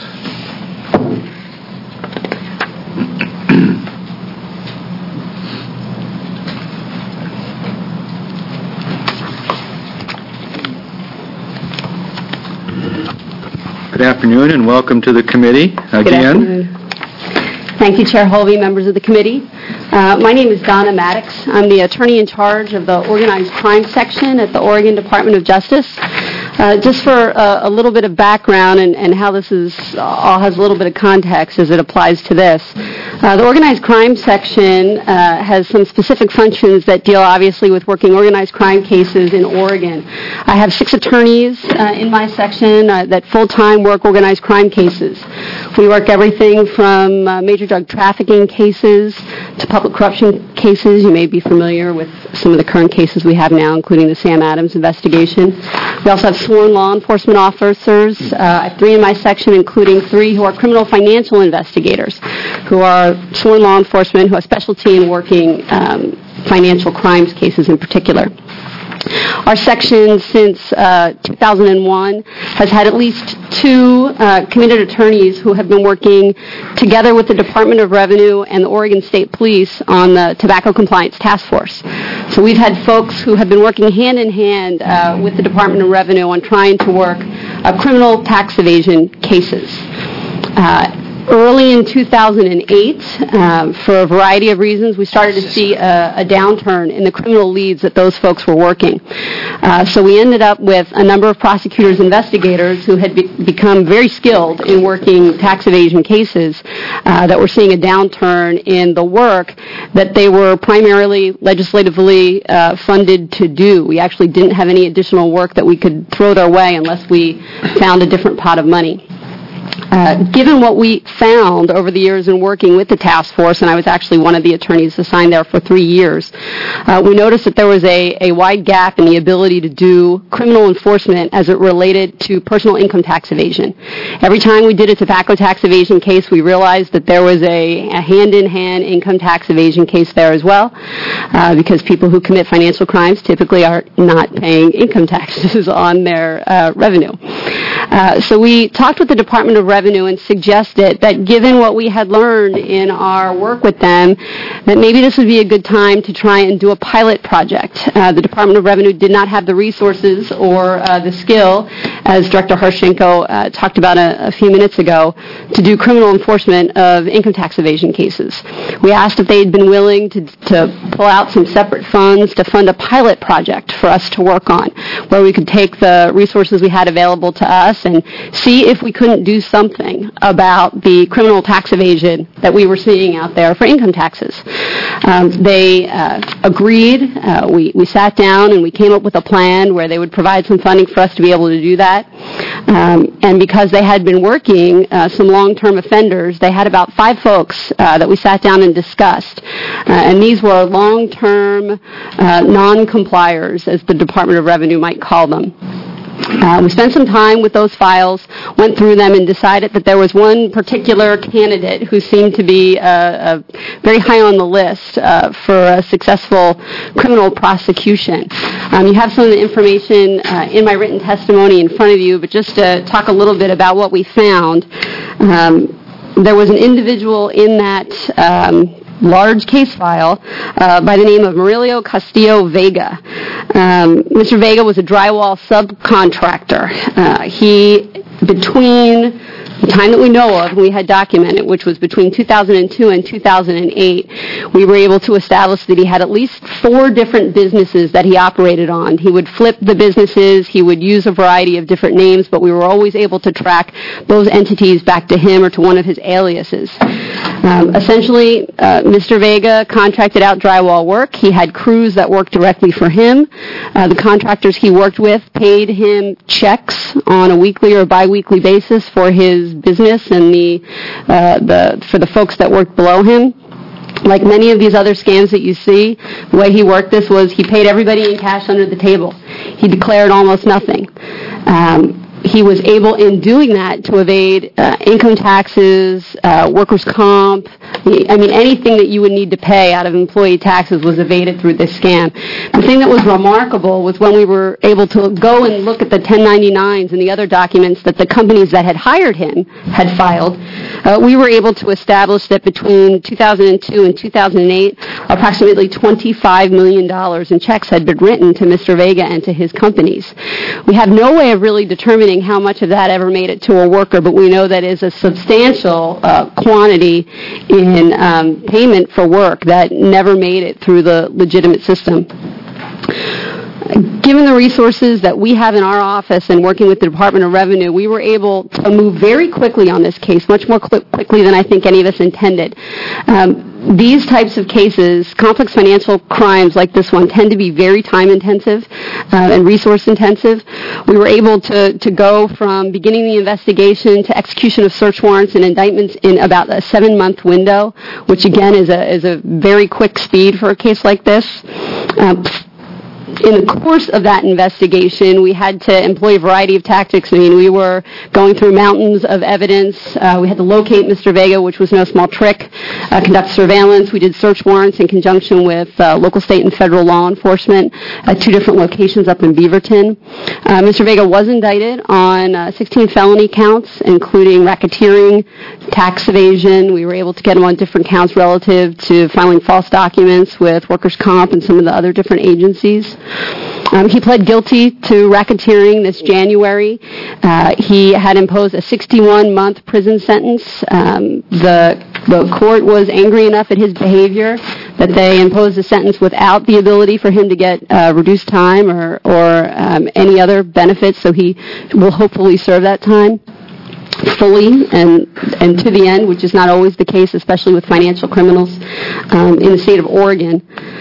Good afternoon, and welcome to the committee again. Good afternoon. Thank you, Chair Holvey, members of the committee. My name is Donna Maddox. I'm the attorney in charge of the Organized Crime Section at the Oregon Department of Justice. Just for a little bit of background and how this all has a little bit of context as it applies to this. The Organized Crime Section has some specific functions that deal obviously with working organized crime cases in Oregon. I have 6 attorneys in my section that full-time work organized crime cases. We work everything from major drug trafficking cases to public corruption cases. You may be familiar with some of the current cases we have now, including the Sam Adams investigation. We also have sworn law enforcement officers. I have 3 in my section, including 3 who are criminal financial investigators, who are sworn law enforcement, who have specialty in working financial crimes cases in particular. Our section, since 2001, has had at least 2 committed attorneys who have been working together with the Department of Revenue and the Oregon State Police on the Tobacco Compliance Task Force. So we've had folks who have been working hand in hand with the Department of Revenue on trying to work criminal tax evasion cases. Early in 2008, for a variety of reasons, we started to see a downturn in the criminal leads that those folks were working. So we ended up with a number of prosecutors, investigators who had become very skilled in working tax evasion cases that were seeing a downturn in the work that they were primarily legislatively funded to do. We actually didn't have any additional work that we could throw their way unless we found a different pot of money. Given what we found over the years in working with the task force, and I was actually one of the attorneys assigned there for 3 years, we noticed that there was a wide gap in the ability to do criminal enforcement as it related to personal income tax evasion. Every time we did a tobacco tax evasion case, we realized that there was a hand-in-hand income tax evasion case there as well, because people who commit financial crimes typically are not paying income taxes on their revenue. So we talked with the Department of Revenue and suggested that given what we had learned in our work with them, that maybe this would be a good time to try and do a pilot project. The Department of Revenue did not have the resources or the skill, as Director Harshenko talked about a few minutes ago, to do criminal enforcement of income tax evasion cases. We asked if they had been willing to pull out some separate funds to fund a pilot project for us to work on, where we could take the resources we had available to us and see if we couldn't do some something about the criminal tax evasion that we were seeing out there for income taxes. They agreed. We sat down and we came up with a plan where they would provide some funding for us to be able to do that. And because they had been working some long-term offenders, they had about 5 folks that we sat down and discussed. And these were long-term non-compliers, as the Department of Revenue might call them. We spent some time with those files, went through them, and decided that there was one particular candidate who seemed to be very high on the list for a successful criminal prosecution. You have some of the information in my written testimony in front of you, but just to talk a little bit about what we found, there was an individual in that large case file by the name of Murillo Castillo Vega. Mr. Vega was a drywall subcontractor. Between the time that we know of, we had documented, which was between 2002 and 2008, we were able to establish that he had at least 4 different businesses that he operated on. He would flip the businesses, he would use a variety of different names, but we were always able to track those entities back to him or to one of his aliases. Essentially, Mr. Vega contracted out drywall work. He had crews that worked directly for him. The contractors he worked with paid him checks on a weekly or biweekly basis for his business and for the folks that worked below him. Like many of these other scams that you see, the way he worked this was he paid everybody in cash under the table. He declared almost nothing. He was able, in doing that, to evade income taxes, workers' comp. I mean, anything that you would need to pay out of employee taxes was evaded through this scam. The thing that was remarkable was when we were able to go and look at the 1099s and the other documents that the companies that had hired him had filed, we were able to establish that between 2002 and 2008, approximately $25 million in checks had been written to Mr. Vega and to his companies. We have no way of really determining how much of that ever made it to a worker, but we know that is a substantial quantity in payment for work that never made it through the legitimate system. Given the resources that we have in our office and working with the Department of Revenue, we were able to move very quickly on this case, much more quickly than I think any of us intended. These types of cases, complex financial crimes like this one, tend to be very time-intensive and resource-intensive. We were able to go from beginning the investigation to execution of search warrants and indictments in about a 7-month window, which again is a very quick speed for a case like this. In the course of that investigation, we had to employ a variety of tactics. I mean, we were going through mountains of evidence. We had to locate Mr. Vega, which was no small trick, conduct surveillance. We did search warrants in conjunction with local, state, and federal law enforcement at 2 different locations up in Beaverton. Mr. Vega was indicted on 16 felony counts, including racketeering, tax evasion. We were able to get him on different counts relative to filing false documents with workers' comp and some of the other different agencies. He pled guilty to racketeering this January. He had imposed a 61-month prison sentence. The court was angry enough at his behavior that they imposed a sentence without the ability for him to get reduced time or any other benefits, so he will hopefully serve that time fully and to the end, which is not always the case, especially with financial criminals in the state of Oregon.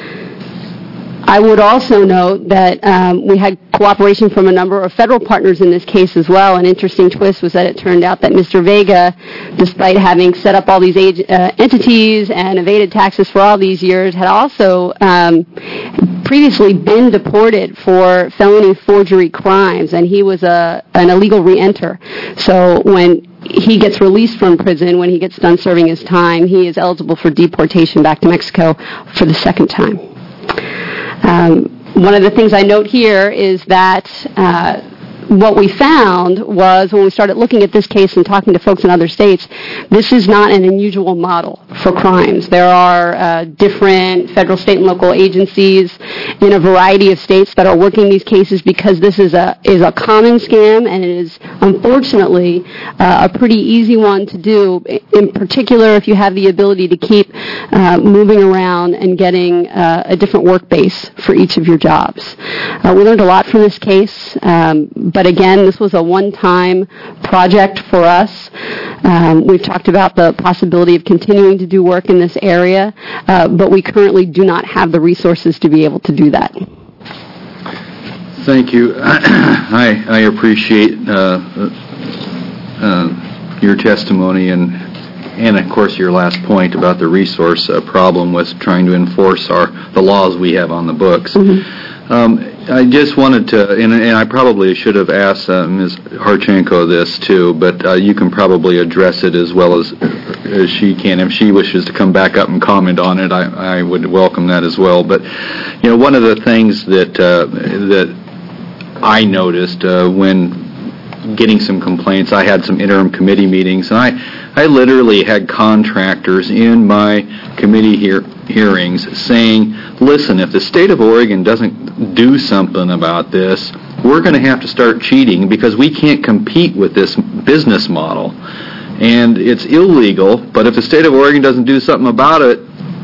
I would also note that we had cooperation from a number of federal partners in this case as well. An interesting twist was that it turned out that Mr. Vega, despite having set up all these entities and evaded taxes for all these years, had also previously been deported for felony forgery crimes, and he was an illegal re-enter. So when he gets released from prison, when he gets done serving his time, he is eligible for deportation back to Mexico for the second time. One of the things I note here is that what we found was when we started looking at this case and talking to folks in other states, this is not an unusual model for crimes. There are different federal, state, and local agencies in a variety of states that are working these cases because this is a common scam, and it is unfortunately a pretty easy one to do, in particular if you have the ability to keep moving around and getting a different work base for each of your jobs. We learned a lot from this case, but But again, this was a one-time project for us. We've talked about the possibility of continuing to do work in this area, but we currently do not have the resources to be able to do that. Thank you. I appreciate your testimony and of course your last point about the resource problem with trying to enforce the laws we have on the books. I just wanted to, and I probably should have asked Ms. Harchenko this too, but you can probably address it as well as she can. If she wishes to come back up and comment on it, I would welcome that as well. But one of the things that I noticed when getting some complaints, I had some interim committee meetings, and I literally had contractors in my committee hearings saying, listen, if the state of Oregon doesn't do something about this, we're going to have to start cheating because we can't compete with this business model. And it's illegal, but if the state of Oregon doesn't do something about it,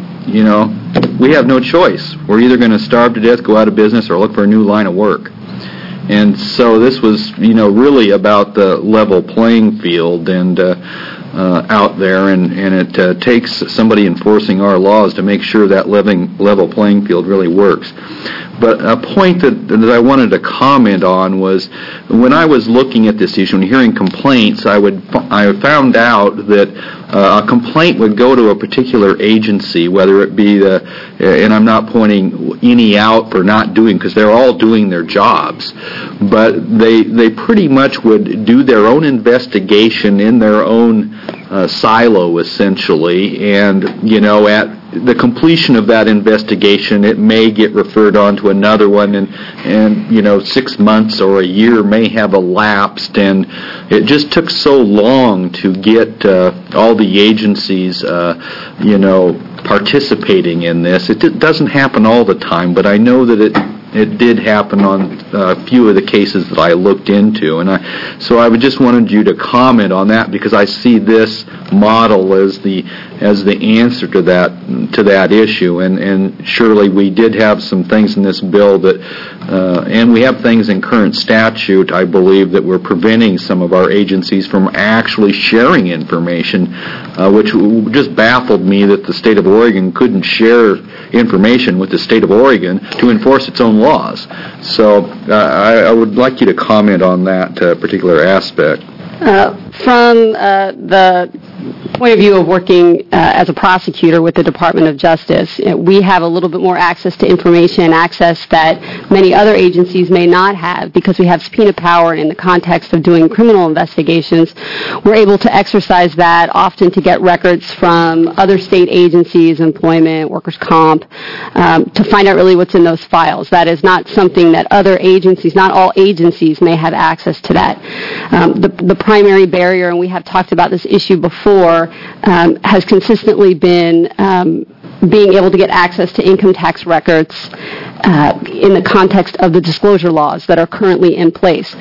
we have no choice. We're either going to starve to death, go out of business, or look for a new line of work. And so this was, really about the level playing field and out there, and it takes somebody enforcing our laws to make sure that level playing field really works. But a point that I wanted to comment on was when I was looking at this issue and hearing complaints, I found out that a complaint would go to a particular agency, whether it be and I'm not pointing any out for not doing, because they're all doing their jobs, but they pretty much would do their own investigation in their own silo, essentially, and, at the completion of that investigation, it may get referred on to another one, and 6 months or a year may have elapsed, and it just took so long to get all the agencies, participating in this. It doesn't happen all the time, but I know that it did happen on a few of the cases that I looked into, and so I just wanted you to comment on that, because I see this model as the answer to that issue, and surely we did have some things in this bill that, and we have things in current statute, I believe, that were preventing some of our agencies from actually sharing information, which just baffled me that the state of Oregon couldn't share information with the state of Oregon to enforce its own laws. So I would like you to comment on that particular aspect. From the point of view of working as a prosecutor with the Department of Justice, we have a little bit more access to information, access that many other agencies may not have, because we have subpoena power in the context of doing criminal investigations. We're able to exercise that often to get records from other state agencies, employment, workers' comp, to find out really what's in those files. That is not something that other agencies, not all agencies, may have access to that. The primary barrier, and we have talked about this issue before, has consistently been being able to get access to income tax records in the context of the disclosure laws that are currently in place.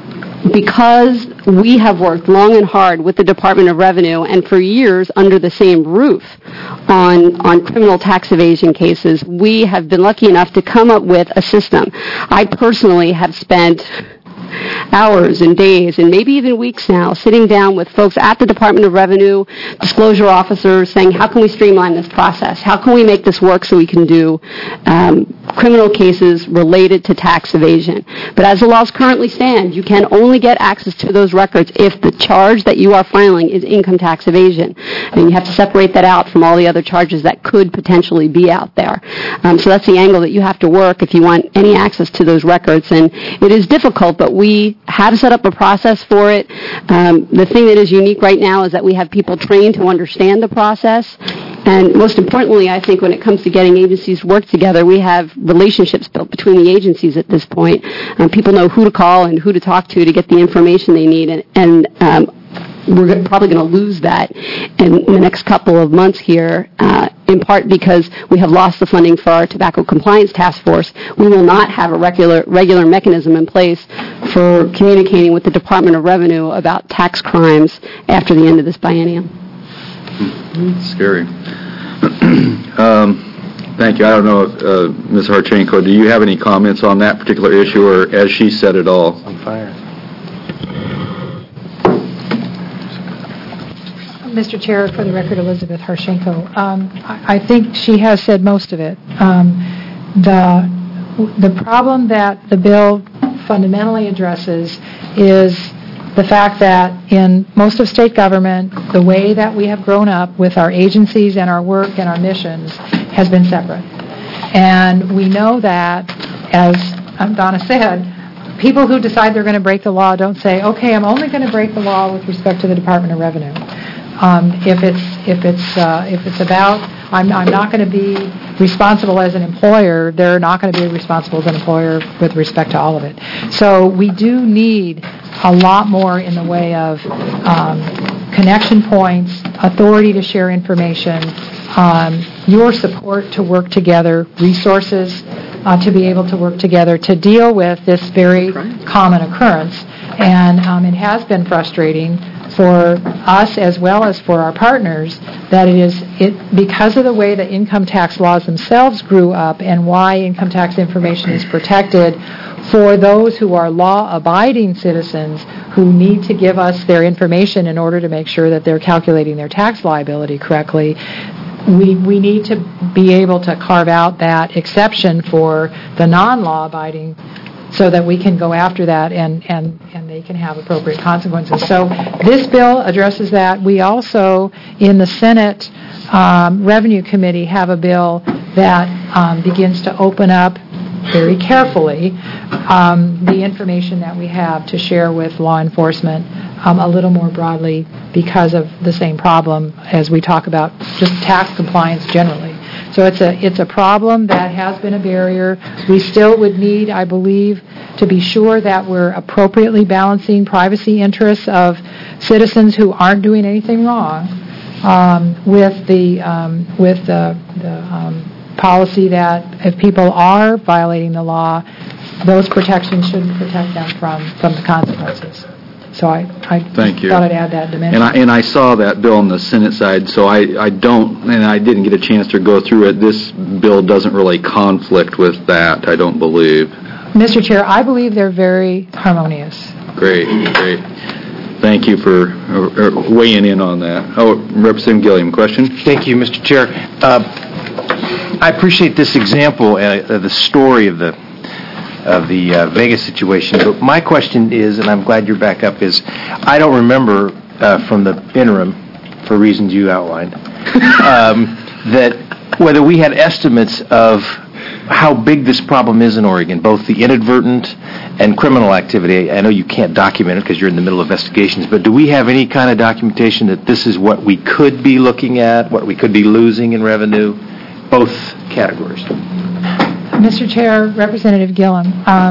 Because we have worked long and hard with the Department of Revenue and for years under the same roof on criminal tax evasion cases, we have been lucky enough to come up with a system. I personally have spent hours and days and maybe even weeks now sitting down with folks at the Department of Revenue, disclosure officers, saying, how can we streamline this process? How can we make this work so we can do criminal cases related to tax evasion? But as the laws currently stand, you can only get access to those records if the charge that you are filing is income tax evasion. And you have to separate that out from all the other charges that could potentially be out there. So that's the angle that you have to work if you want any access to those records. And it is difficult, but we have set up a process for it. The thing that is unique right now is that we have people trained to understand the process. And most importantly, I think when it comes to getting agencies to work together, we have relationships built between the agencies at this point. People know who to call and who to talk to get the information they need. And we're probably going to lose that in the next couple of months here, in part because we have lost the funding for our tobacco compliance task force. We will not have a regular mechanism in place for communicating with the Department of Revenue about tax crimes after the end of this biennium. Scary. Thank you. I don't know if, Ms. Harchenko, do you have any comments on that particular issue, or as she said it all? On fire. Mr. Chair, for the record, Elizabeth Harshenko. I think she has said most of it. The problem that the bill fundamentally addresses is the fact that in most of state government, the way that we have grown up with our agencies and our work and our missions has been separate. And we know that, as Donna said, people who decide they're going to break the law don't say, okay, I'm only going to break the law with respect to the Department of Revenue. If it's about, I'm not going to be responsible as an employer, they're not going to be responsible as an employer with respect to all of it. So we do need a lot more in the way of connection points, authority to share information, your support to work together, resources to be able to work together to deal with this very common occurrence. And it has been frustrating for us as well as for our partners that because of the way the income tax laws themselves grew up and why income tax information is protected for those who are law-abiding citizens who need to give us their information in order to make sure that they're calculating their tax liability correctly. We need to be able to carve out that exception for the non-law-abiding so that we can go after that and they can have appropriate consequences. So this bill addresses that. We also, in the Senate Revenue Committee, have a bill that begins to open up very carefully the information that we have to share with law enforcement a little more broadly because of the same problem as we talk about just tax compliance generally. So it's a problem that has been a barrier. We still would need, I believe, to be sure that we're appropriately balancing privacy interests of citizens who aren't doing anything wrong with the policy that if people are violating the law, those protections shouldn't protect them from the consequences. So I Thank you. thought I'd add that dimension. And I saw that bill on the Senate side, so I didn't get a chance to go through it. This bill doesn't really conflict with that, I don't believe. Mr. Chair, I believe they're very harmonious. Great. Thank you for weighing in on that. Oh, Representative Gilliam, question? Thank you, Mr. Chair. I appreciate this example, the story of the Vegas situation. But my question is, and I'm glad you're back up, is I don't remember from the interim, for reasons you outlined, that whether we had estimates of how big this problem is in Oregon, both the inadvertent and criminal activity. I know you can't document it because you're in the middle of investigations, but do we have any kind of documentation that this is what we could be looking at, what we could be losing in revenue, both categories? Mr. Chair, Representative Gillum,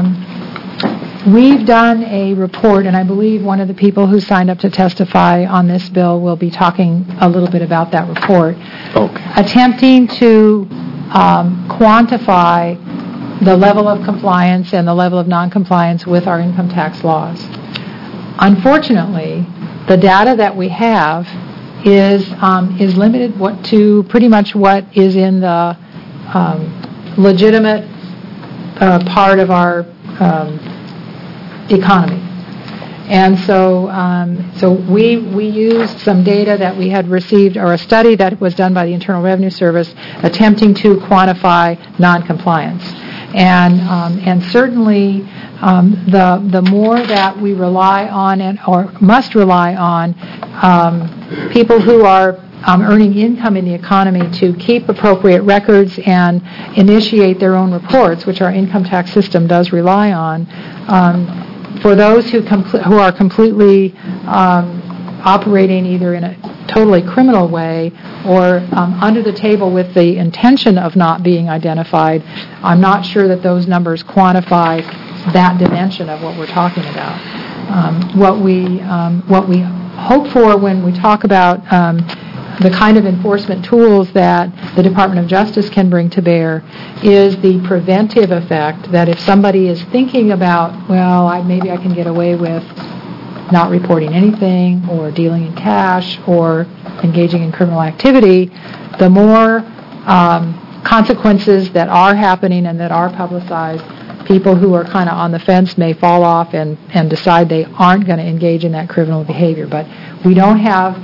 we've done a report, and I believe one of the people who signed up to testify on this bill will be talking a little bit about that report, attempting to quantify the level of compliance and the level of noncompliance with our income tax laws. Unfortunately, the data that we have is limited to pretty much what is in the legitimate part of our economy. And so we used some data that we had received, or a study that was done by the Internal Revenue Service, attempting to quantify noncompliance. And certainly the more that we rely on or must rely on people who are earning income in the economy to keep appropriate records and initiate their own reports, which our income tax system does rely on, for those who are completely operating either in a totally criminal way or under the table with the intention of not being identified, I'm not sure that those numbers quantify that dimension of what we're talking about. What we hope for when we talk about the kind of enforcement tools that the Department of Justice can bring to bear is the preventive effect that if somebody is thinking about, well, maybe I can get away with not reporting anything or dealing in cash or engaging in criminal activity, the more consequences that are happening and that are publicized, people who are kind of on the fence may fall off and decide they aren't going to engage in that criminal behavior. But we don't have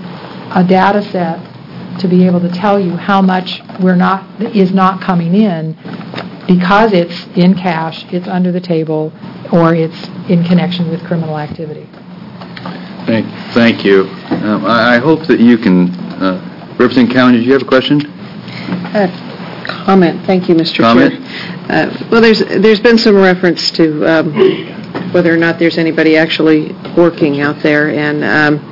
a data set to be able to tell you how much is not coming in because it's in cash, it's under the table, or it's in connection with criminal activity. Thank you. I hope that you can, Representative Cowan, did you have a question? Comment. Thank you, Mr. Comment? Chair. Well, there's been some reference to whether or not there's anybody actually working out there, and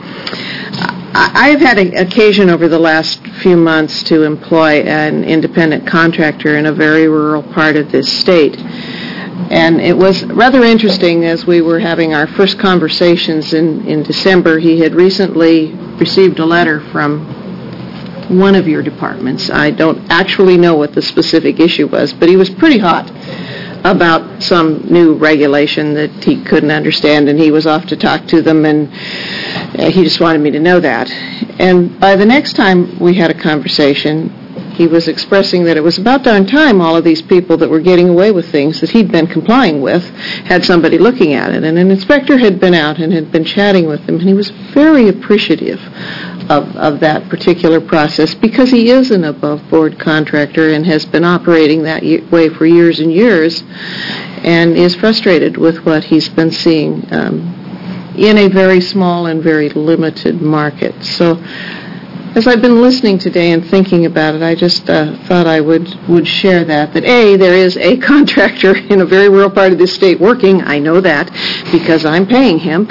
I've had an occasion over the last few months to employ an independent contractor in a very rural part of this state. And it was rather interesting as we were having our first conversations in December. He had recently received a letter from one of your departments. I don't actually know what the specific issue was, but he was pretty hot about some new regulation that he couldn't understand, and he was off to talk to them, and he just wanted me to know that. And by the next time we had a conversation, he was expressing that it was about darn time all of these people that were getting away with things that he'd been complying with had somebody looking at it. And an inspector had been out and had been chatting with him, and he was very appreciative of that particular process because he is an above-board contractor and has been operating that way for years and years and is frustrated with what he's been seeing in a very small and very limited market. So as I've been listening today and thinking about it, I just thought I would share that A, there is a contractor in a very rural part of this state working. I know that because I'm paying him,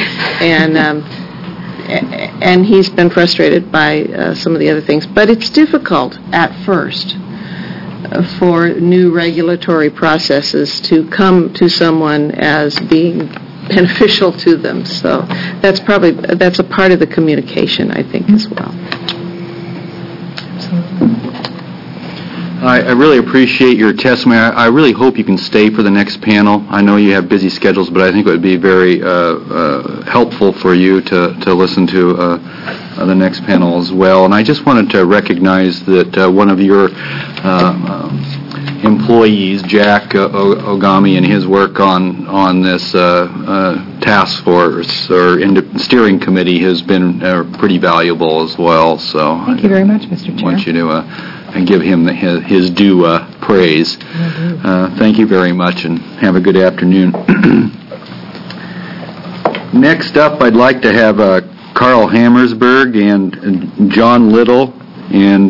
and he's been frustrated by some of the other things. But it's difficult at first for new regulatory processes to come to someone as being beneficial to them. So that's a part of the communication, I think, as well. I really appreciate your testimony. I really hope you can stay for the next panel. I know you have busy schedules, but I think it would be very helpful for you to listen to the next panel as well. And I just wanted to recognize that one of your employees, Jack Ogami, and his work on this task force or steering committee has been pretty valuable as well. So thank you very much, Mr. Chair. I want you to give him his due praise. Thank you very much, and have a good afternoon. Next up, I'd like to have Carl Hammersberg and John Little and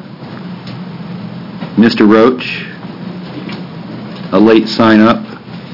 Mr. Roach, a late sign-up.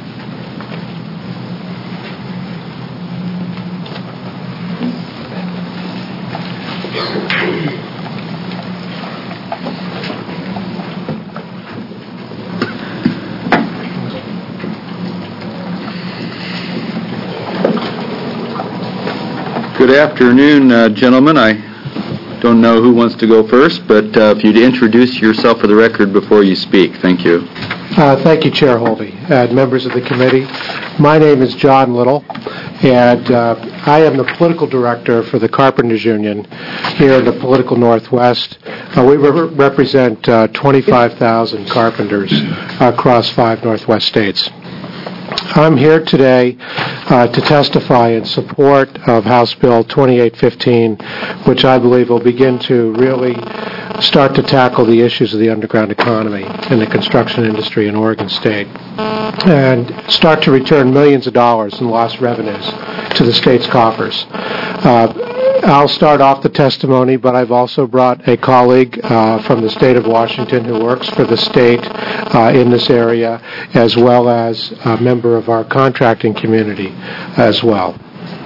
Good afternoon, gentlemen. I don't know who wants to go first, but if you'd introduce yourself for the record before you speak. Thank you. Thank you, Chair Holvey, and members of the committee. My name is John Little, and I am the political director for the Carpenters Union here in the political Northwest. We represent 25,000 carpenters across 5 Northwest states. I'm here today to testify in support of House Bill 2815, which I believe will begin to really start to tackle the issues of the underground economy in the construction industry in Oregon State and start to return millions of dollars in lost revenues to the state's coffers. I'll start off the testimony, but I've also brought a colleague from the state of Washington who works for the state in this area, as well as a member of our contracting community as well.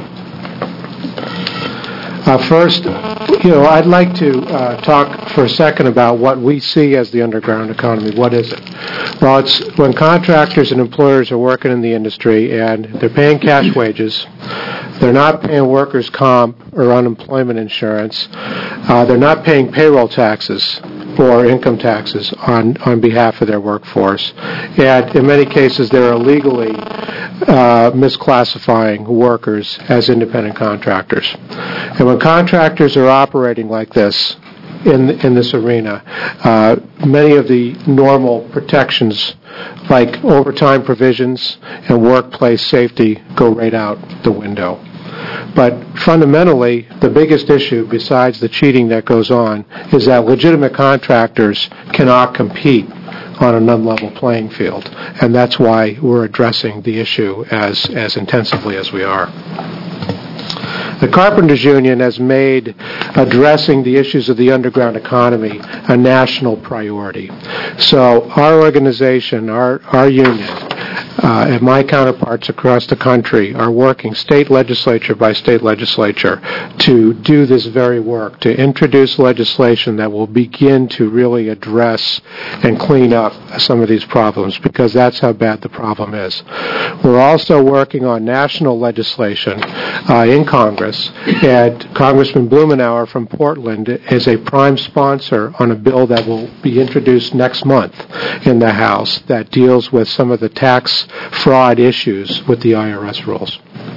First, I'd like to talk for a second about what we see as the underground economy. What is it? Well, it's when contractors and employers are working in the industry and they're paying cash wages, they're not paying workers' comp or unemployment insurance, they're not paying payroll taxes or income taxes on behalf of their workforce, and in many cases they're illegally misclassifying workers as independent contractors. And when contractors are operating like this in this arena, many of the normal protections like overtime provisions and workplace safety go right out the window. But fundamentally, the biggest issue, besides the cheating that goes on, is that legitimate contractors cannot compete on an unlevel playing field. And that's why we're addressing the issue as intensively as we are. The Carpenters Union has made addressing the issues of the underground economy a national priority. So our organization, our union, and my counterparts across the country are working state legislature by state legislature to do this very work, to introduce legislation that will begin to really address and clean up some of these problems, because that's how bad the problem is. We're also working on national legislation in Congress, and Congressman Blumenauer from Portland is a prime sponsor on a bill that will be introduced next month in the House that deals with some of the tax fraud issues with the IRS rules.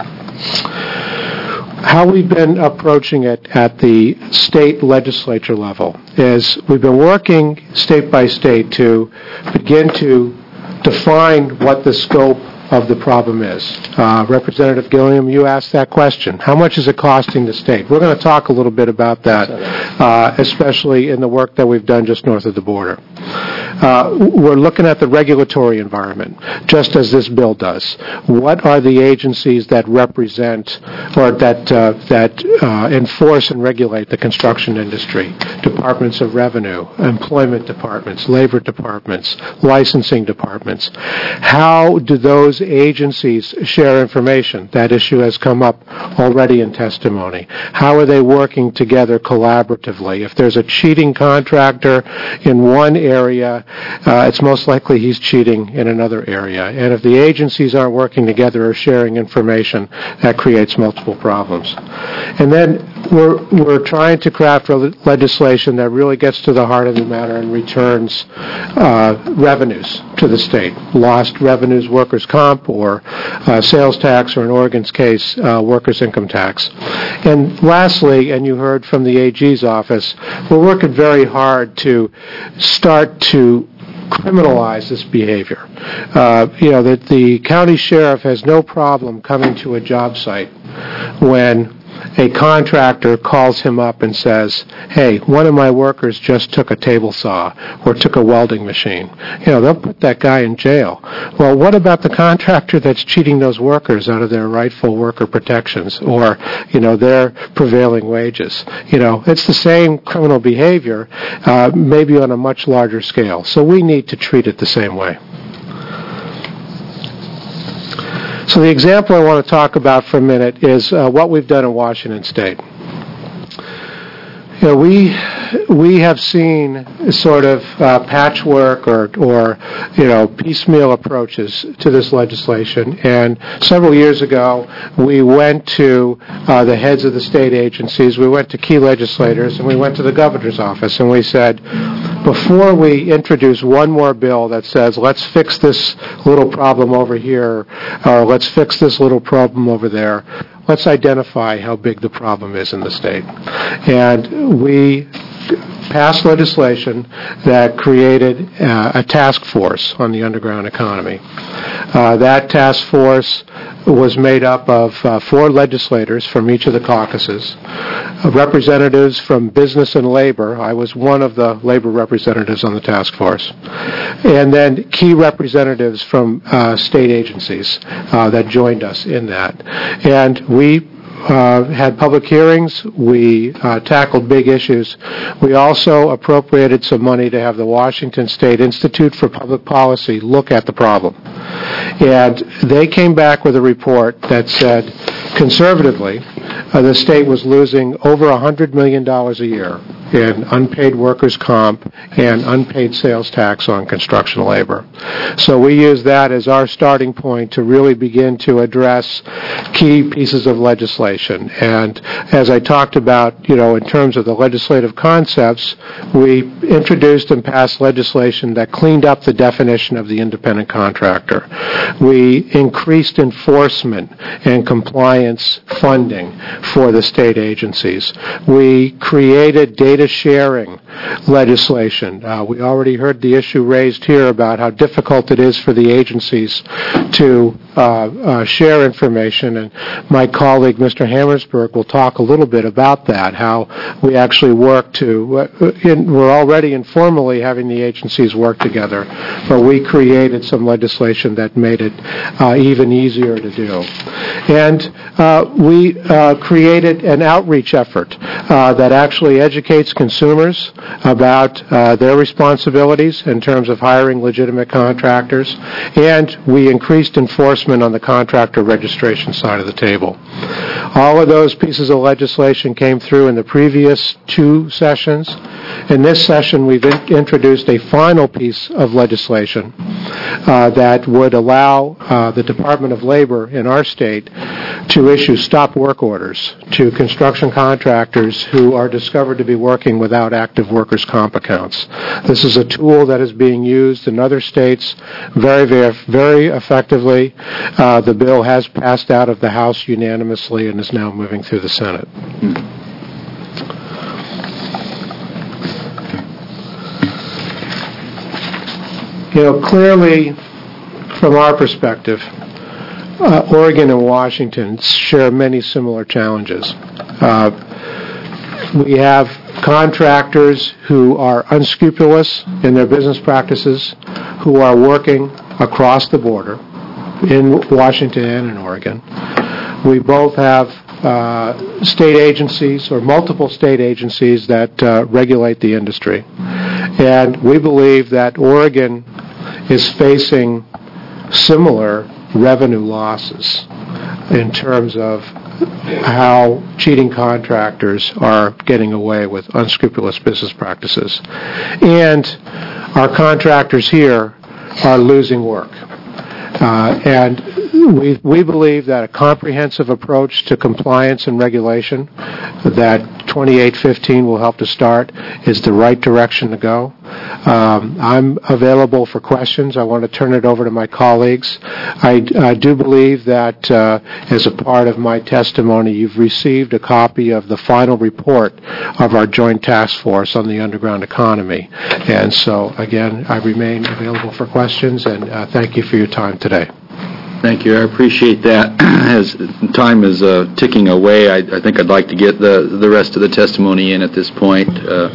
How we've been approaching it at the state legislature level is we've been working state by state to begin to define what the scope of the problem is. Representative Gilliam, you asked that question. How much is it costing the state? We're going to talk a little bit about that, especially in the work that we've done just north of the border. We're looking at the regulatory environment, just as this bill does. What are the agencies that represent or that enforce and regulate the construction industry? Departments of Revenue, employment departments, labor departments, licensing departments. How do those agencies share information? That issue has come up already in testimony. How are they working together collaboratively? If there's a cheating contractor in one area, it's most likely he's cheating in another area. And if the agencies aren't working together or sharing information, that creates multiple problems. And then we're trying to craft legislation that really gets to the heart of the matter and returns revenues to the state. Lost revenues, workers' comp, or sales tax, or in Oregon's case, workers' income tax. And lastly, and you heard from the AG's office, we're working very hard to start to criminalize this behavior. That the county sheriff has no problem coming to a job site when a contractor calls him up and says, hey, one of my workers just took a table saw or took a welding machine. They'll put that guy in jail. Well, what about the contractor that's cheating those workers out of their rightful worker protections or, their prevailing wages? It's the same criminal behavior, maybe on a much larger scale. So we need to treat it the same way. So the example I want to talk about for a minute is what we've done in Washington State. We have seen sort of patchwork or piecemeal approaches to this legislation. And several years ago, we went to the heads of the state agencies, we went to key legislators, and we went to the governor's office, and we said, before we introduce one more bill that says, let's fix this little problem over here, or let's fix this little problem over there, let's identify how big the problem is in the state. And we passed legislation that created a task force on the underground economy. That task force was made up of 4 legislators from each of the caucuses, representatives from business and labor. I was one of the labor representatives on the task force. And then key representatives from state agencies that joined us in that. And we had public hearings. We tackled big issues. We also appropriated some money to have the Washington State Institute for Public Policy look at the problem. And they came back with a report that said, conservatively, the state was losing over $100 million a year in unpaid workers' comp and unpaid sales tax on construction labor. So we use that as our starting point to really begin to address key pieces of legislation. And as I talked about, in terms of the legislative concepts, we introduced and passed legislation that cleaned up the definition of the independent contractor. We increased enforcement and compliance funding for the state agencies. We created data data sharing legislation. We already heard the issue raised here about how difficult it is for the agencies to share information, and my colleague, Mr. Hammersberg, will talk a little bit about that, how we actually work to, we're already informally having the agencies work together, but we created some legislation that made it even easier to do. And we created an outreach effort that actually educates consumers about their responsibilities in terms of hiring legitimate contractors, and we increased enforcement on the contractor registration side of the table. All of those pieces of legislation came through in the previous 2 sessions. In this session, we've introduced a final piece of legislation that would allow the Department of Labor in our state to issue stop work orders to construction contractors who are discovered to be working without active workers' comp accounts. This is a tool that is being used in other states very, very, very effectively. The bill has passed out of the House unanimously and is now moving through the Senate. Clearly, from our perspective, Oregon and Washington share many similar challenges. We have contractors who are unscrupulous in their business practices, who are working across the border in Washington and in Oregon. We both have state agencies or multiple state agencies that regulate the industry. And we believe that Oregon is facing similar revenue losses in terms of how cheating contractors are getting away with unscrupulous business practices. And our contractors here are losing work. And we believe that a comprehensive approach to compliance and regulation that 2815 will help to start is the right direction to go. I'm available for questions. I want to turn it over to my colleagues. I do believe that as a part of my testimony, you've received a copy of the final report of our joint task force on the underground economy. And so, again, I remain available for questions, and thank you for your time today. Thank you. I appreciate that. As time is ticking away, I think I'd like to get the rest of the testimony in at this point.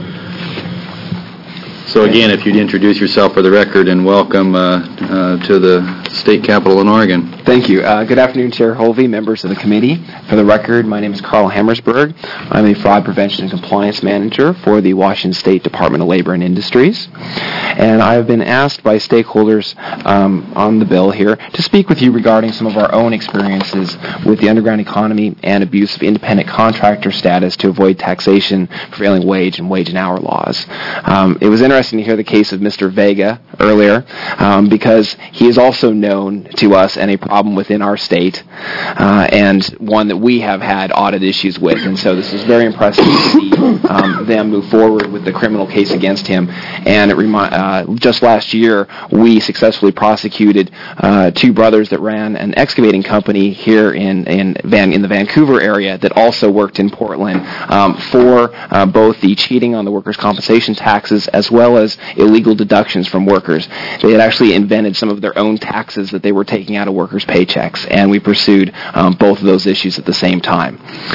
So again, if you'd introduce yourself for the record, and welcome to the state capitol in Oregon. Thank you. Good afternoon, Chair Holvey, members of the committee. For the record, my name is Carl Hammersberg. I'm a Fraud Prevention and Compliance Manager for the Washington State Department of Labor and Industries. And I have been asked by stakeholders on the bill here to speak with you regarding some of our own experiences with the underground economy and abuse of independent contractor status to avoid taxation, prevailing wage, and wage and hour laws. It was interesting to hear the case of Mr. Vega earlier because he is also known to us and a problem within our state and one that we have had audit issues with. And so this is very impressive to see them move forward with the criminal case against him. And just last year, we successfully prosecuted 2 brothers that ran an excavating company here in the Vancouver area that also worked in Portland for both the cheating on the workers' compensation taxes as well as illegal deductions from workers. They had actually invented some of their own taxes that they were taking out of workers' paychecks, and we pursued both of those issues at the same time.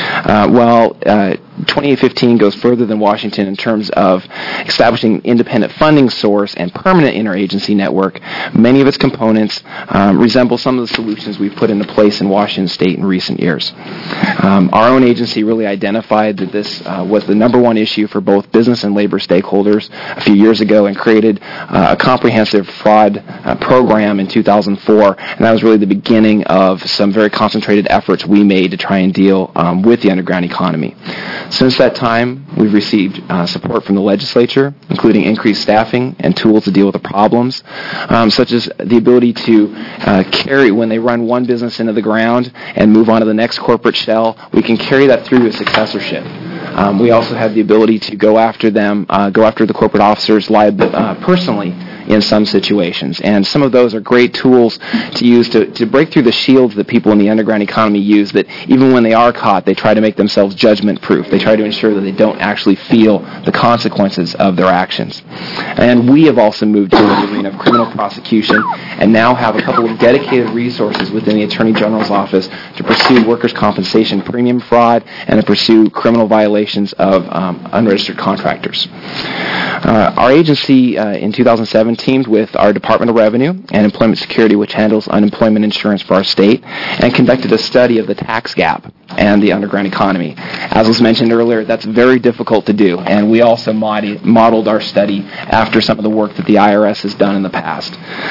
2815 goes further than Washington in terms of establishing an independent funding source and permanent interagency network. Many of its components resemble some of the solutions we've put into place in Washington State in recent years. Our own agency really identified that this was the number one issue for both business and labor stakeholders a few years ago and created a comprehensive fraud program in 2004, and that was really the beginning of some very concentrated efforts we made to try and deal with the underground economy. Since that time, we've received support from the legislature, including increased staffing and tools to deal with the problems, such as the ability to carry, when they run one business into the ground and move on to the next corporate shell, we can carry that through to successorship. We also have the ability to go after them, go after the corporate officers personally in some situations. And some of those are great tools to use to break through the shields that people in the underground economy use, that even when they are caught, they try to make themselves judgment-proof. They try to ensure that they don't actually feel the consequences of their actions. And we have also moved into the arena of criminal prosecution and now have a couple of dedicated resources within the Attorney General's office to pursue workers' compensation premium fraud and to pursue criminal violations of unregistered contractors. Our agency in 2007 teamed with our Department of Revenue and Employment Security, which handles unemployment insurance for our state, and conducted a study of the tax gap and the underground economy. As was mentioned earlier, that's very difficult to do, and we also modeled our study after some of the work that the IRS has done in the past.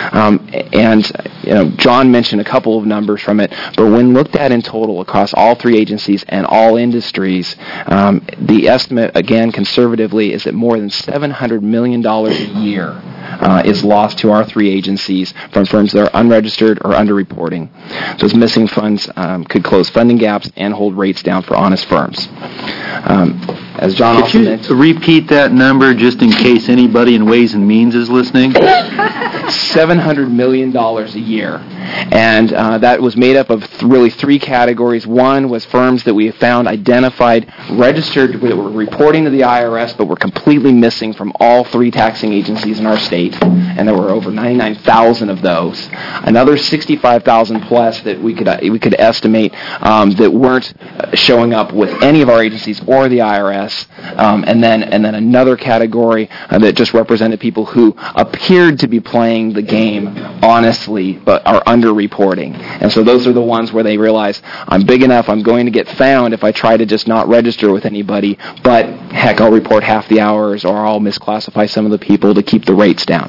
John mentioned a couple of numbers from it, but when looked at in total across all three agencies and all industries, the estimate, again, conservatively, is that more than $700 million a year is lost to our three agencies from firms that are unregistered or underreporting. Those missing funds could close funding gaps and hold rates down for honest firms. As John also mentioned, Could you repeat that number just in case anybody in Ways and Means is listening? $700 million a year. And that was made up of really three categories. One was firms that we have found identified, registered, that were reporting to the IRS, but were completely missing from all three taxing agencies in our state. And there were over 99,000 of those. Another 65,000 plus that we could estimate that weren't showing up with any of our agencies or the IRS. And then another category that just represented people who appeared to be playing the game honestly, but are underreporting. And so those are the ones where they realize, I'm big enough, I'm going to get found if I try to just not register with anybody, but heck, I'll report half the hours or I'll misclassify some of the people to keep the rates down.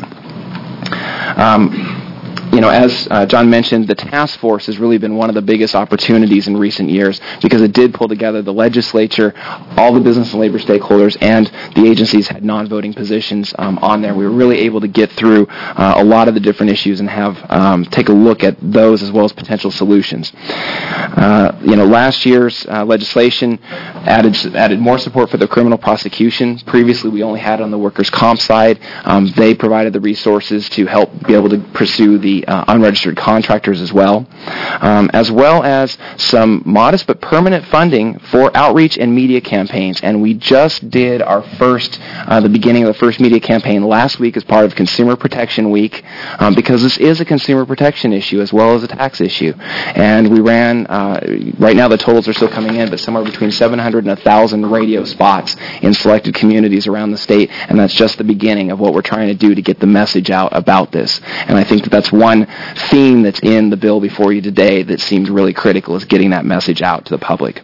As John mentioned, the task force has really been one of the biggest opportunities in recent years because it did pull together the legislature, all the business and labor stakeholders, and the agencies had non-voting positions on there. We were really able to get through a lot of the different issues and take a look at those as well as potential solutions. Last year's legislation added more support for the criminal prosecution. Previously, we only had it on the workers' comp side. They provided the resources to help be able to pursue the unregistered contractors as well as some modest but permanent funding for outreach and media campaigns. And we just did our the beginning of the first media campaign last week as part of Consumer Protection Week, because this is a consumer protection issue as well as a tax issue. And we ran, right now the totals are still coming in, but somewhere between 700 and 1,000 radio spots in selected communities around the state, and that's just the beginning of what we're trying to do to get the message out about this. And I think that's one theme that's in the bill before you today that seems really critical, is getting that message out to the public.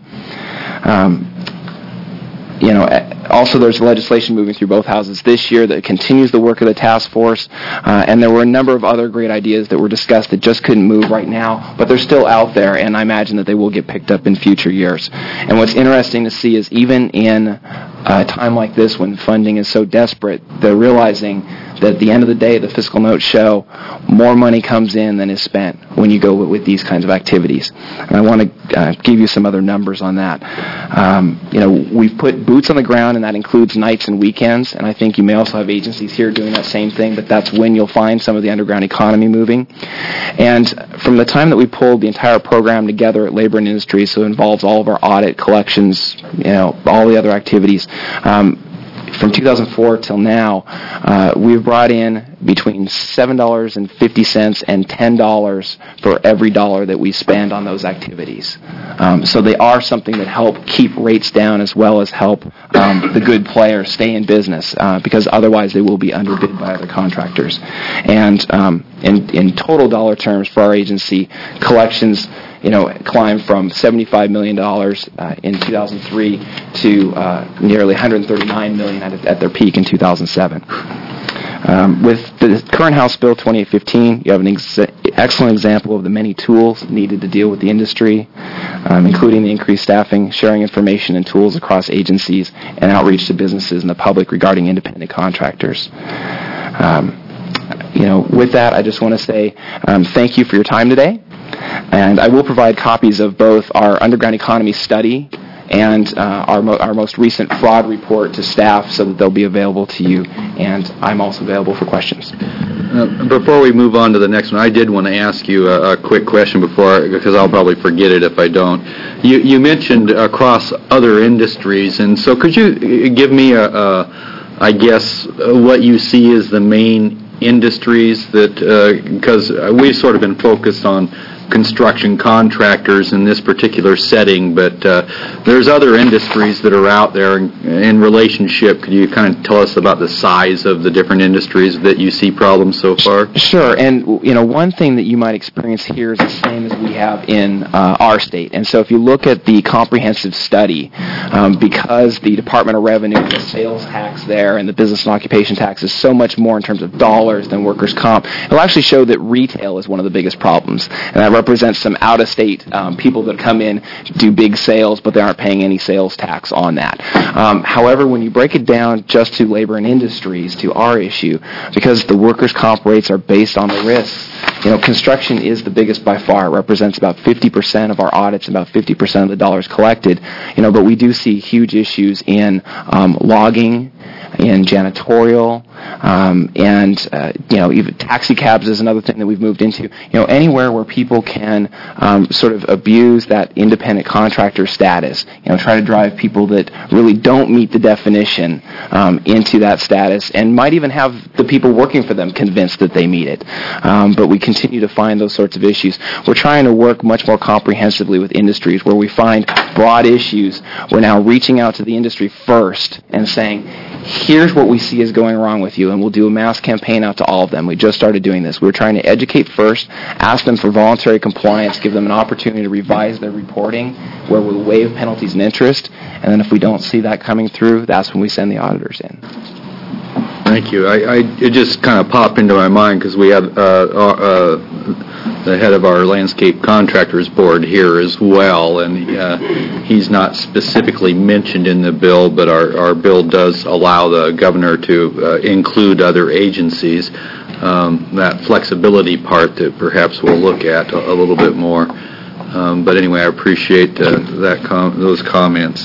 Also there's legislation moving through both houses this year that continues the work of the task force, and there were a number of other great ideas that were discussed that just couldn't move right now, but they're still out there, and I imagine that they will get picked up in future years. And what's interesting to see is even in a time like this when funding is so desperate, they're realizing that at the end of the day, the fiscal notes show more money comes in than is spent when you go with these kinds of activities. And I want to give you some other numbers on that. We've put boots on the ground, and that includes nights and weekends, and I think you may also have agencies here doing that same thing, but that's when you'll find some of the underground economy moving. And from the time that we pulled the entire program together at Labor and Industries, so it involves all of our audit, collections, all the other activities, from 2004 till now, we've brought in between $7.50 and $10 for every dollar that we spend on those activities. So they are something that help keep rates down as well as help the good players stay in business, because otherwise they will be underbid by other contractors. And in total dollar terms for our agency, collections climbed from $75 million in 2003 to nearly $139 million at their peak in 2007. With the current House Bill 2815, you have an excellent example of the many tools needed to deal with the industry, including the increased staffing, sharing information and tools across agencies, and outreach to businesses and the public regarding independent contractors. With that, I just want to say thank you for your time today. And I will provide copies of both our underground economy study and our most recent fraud report to staff so that they'll be available to you, and I'm also available for questions. Before we move on to the next one, I did want to ask you a quick question because I'll probably forget it if I don't. You mentioned across other industries, and so could you give me I guess, what you see as the main industries that, because we've sort of been focused on construction contractors in this particular setting, but there's other industries that are out there in relationship. Could you kind of tell us about the size of the different industries that you see problems so far? Sure, and one thing that you might experience here is the same as we have in our state. And so if you look at the comprehensive study, because the Department of Revenue, the sales tax there, and the business and occupation tax is so much more in terms of dollars than workers' comp, it'll actually show that retail is one of the biggest problems. And that represents some out-of-state people that come in, do big sales, but they aren't paying any sales tax on that. However, when you break it down just to labor and industries, to our issue, because the workers' comp rates are based on the risks, construction is the biggest by far. It represents about 50% of our audits, about 50% of the dollars collected. But we do see huge issues in logging, in janitorial, and even taxi cabs is another thing that we've moved into. Anywhere where people can sort of abuse that independent contractor status, try to drive people that really don't meet the definition into that status, and might even have the people working for them convinced that they meet it. But we continue to find those sorts of issues. We're trying to work much more comprehensively with industries where we find broad issues. We're now reaching out to the industry first and saying, here's what we see is going wrong with you, and we'll do a mass campaign out to all of them. We just started doing this. We're trying to educate first, ask them for voluntary compliance, give them an opportunity to revise their reporting, where we'll waive penalties and interest, and then if we don't see that coming through, that's when we send the auditors in. Thank you. It just kind of popped into my mind because we have the head of our landscape contractors board here as well, and he's not specifically mentioned in the bill, but our bill does allow the governor to include other agencies. That flexibility part that perhaps we'll look at a little bit more. But anyway, I appreciate those comments.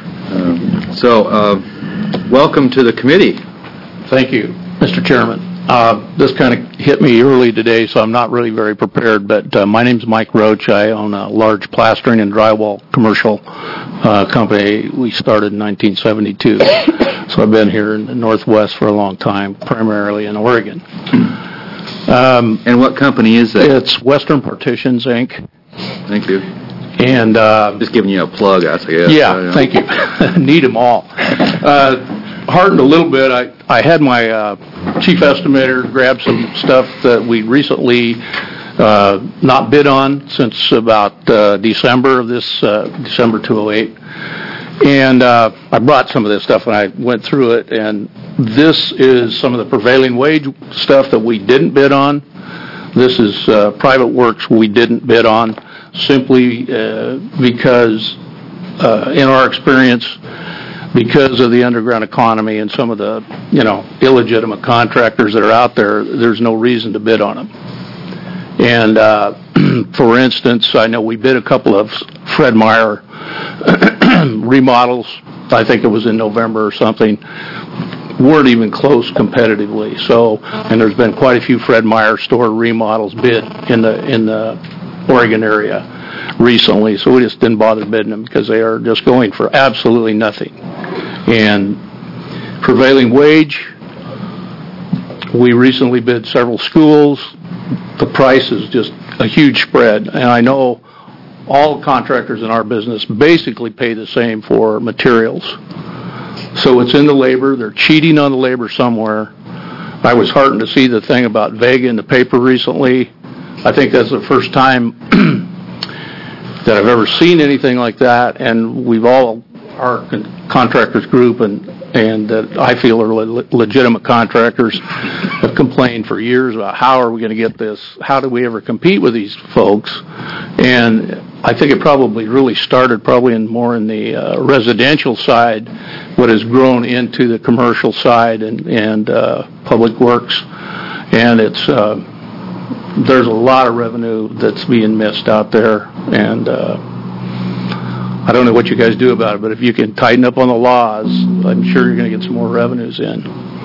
Welcome to the committee. Thank you, Mr. Chairman. This kind of hit me early today, so I'm not really very prepared, but my name's Mike Roach. I own a large plastering and drywall commercial company. We started in 1972, so I've been here in the Northwest for a long time, primarily in Oregon. And what company is that? It's Western Partitions, Inc. Thank you. And just giving you a plug, I guess. Yeah, thank you. Need them all. Hardened a little bit. I had my chief estimator grab some stuff that we recently not bid on since about December of this, December 2008. And I brought some of this stuff and I went through it, and this is some of the prevailing wage stuff that we didn't bid on. This is private works we didn't bid on simply because, in our experience, because of the underground economy and some of the, illegitimate contractors that are out there, there's no reason to bid on them. And for instance, I know we bid a couple of Fred Meyer remodels. I think it was in November or something. Weren't even close competitively. So, and there's been quite a few Fred Meyer store remodels bid in the Oregon area recently, so we just didn't bother bidding them because they are just going for absolutely nothing. And prevailing wage, we recently bid several schools. The price is just a huge spread, and I know all contractors in our business basically pay the same for materials. So it's in the labor. They're cheating on the labor somewhere. I was heartened to see the thing about Vega in the paper recently. I think that's the first time that I've ever seen anything like that, and we've all, our contractors group and that I feel are legitimate contractors, have complained for years about how are we going to get this, how do we ever compete with these folks, and I think it probably really started more in the residential side, what has grown into the commercial side and public works, and it's there's a lot of revenue that's being missed out there, and I don't know what you guys do about it, but if you can tighten up on the laws, I'm sure you're going to get some more revenues in.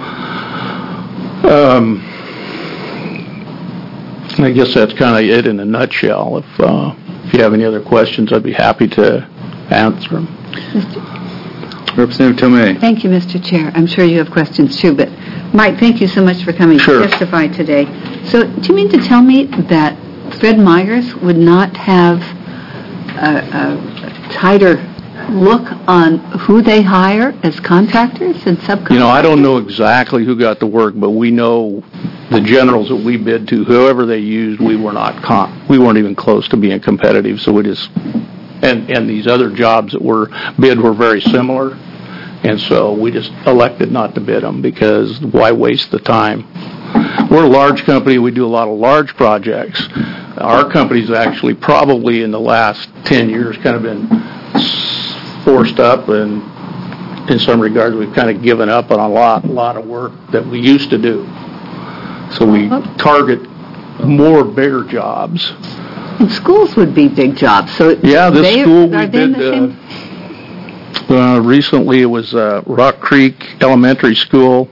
I guess that's kind of it in a nutshell. If you have any other questions, I'd be happy to answer them. Representative Tomei. Thank you, Mr. Chair. I'm sure you have questions too, but Mike, thank you so much for coming to testify today. So do you mean to tell me that Fred Myers would not have a tighter look on who they hire as contractors and subcontractors? I don't know exactly who got the work, but we know the generals that we bid to, whoever they used, we weren't even close to being competitive. So we just, and these other jobs that were bid were very similar, and so we just elected not to bid them because why waste the time? We're a large company. We do a lot of large projects. Our company's actually probably in the last 10 years kind of been forced up, and in some regards we've kind of given up on a lot of work that we used to do. So we target more bigger jobs. And schools would be big jobs. So yeah, this school we did recently. It was Rock Creek Elementary School.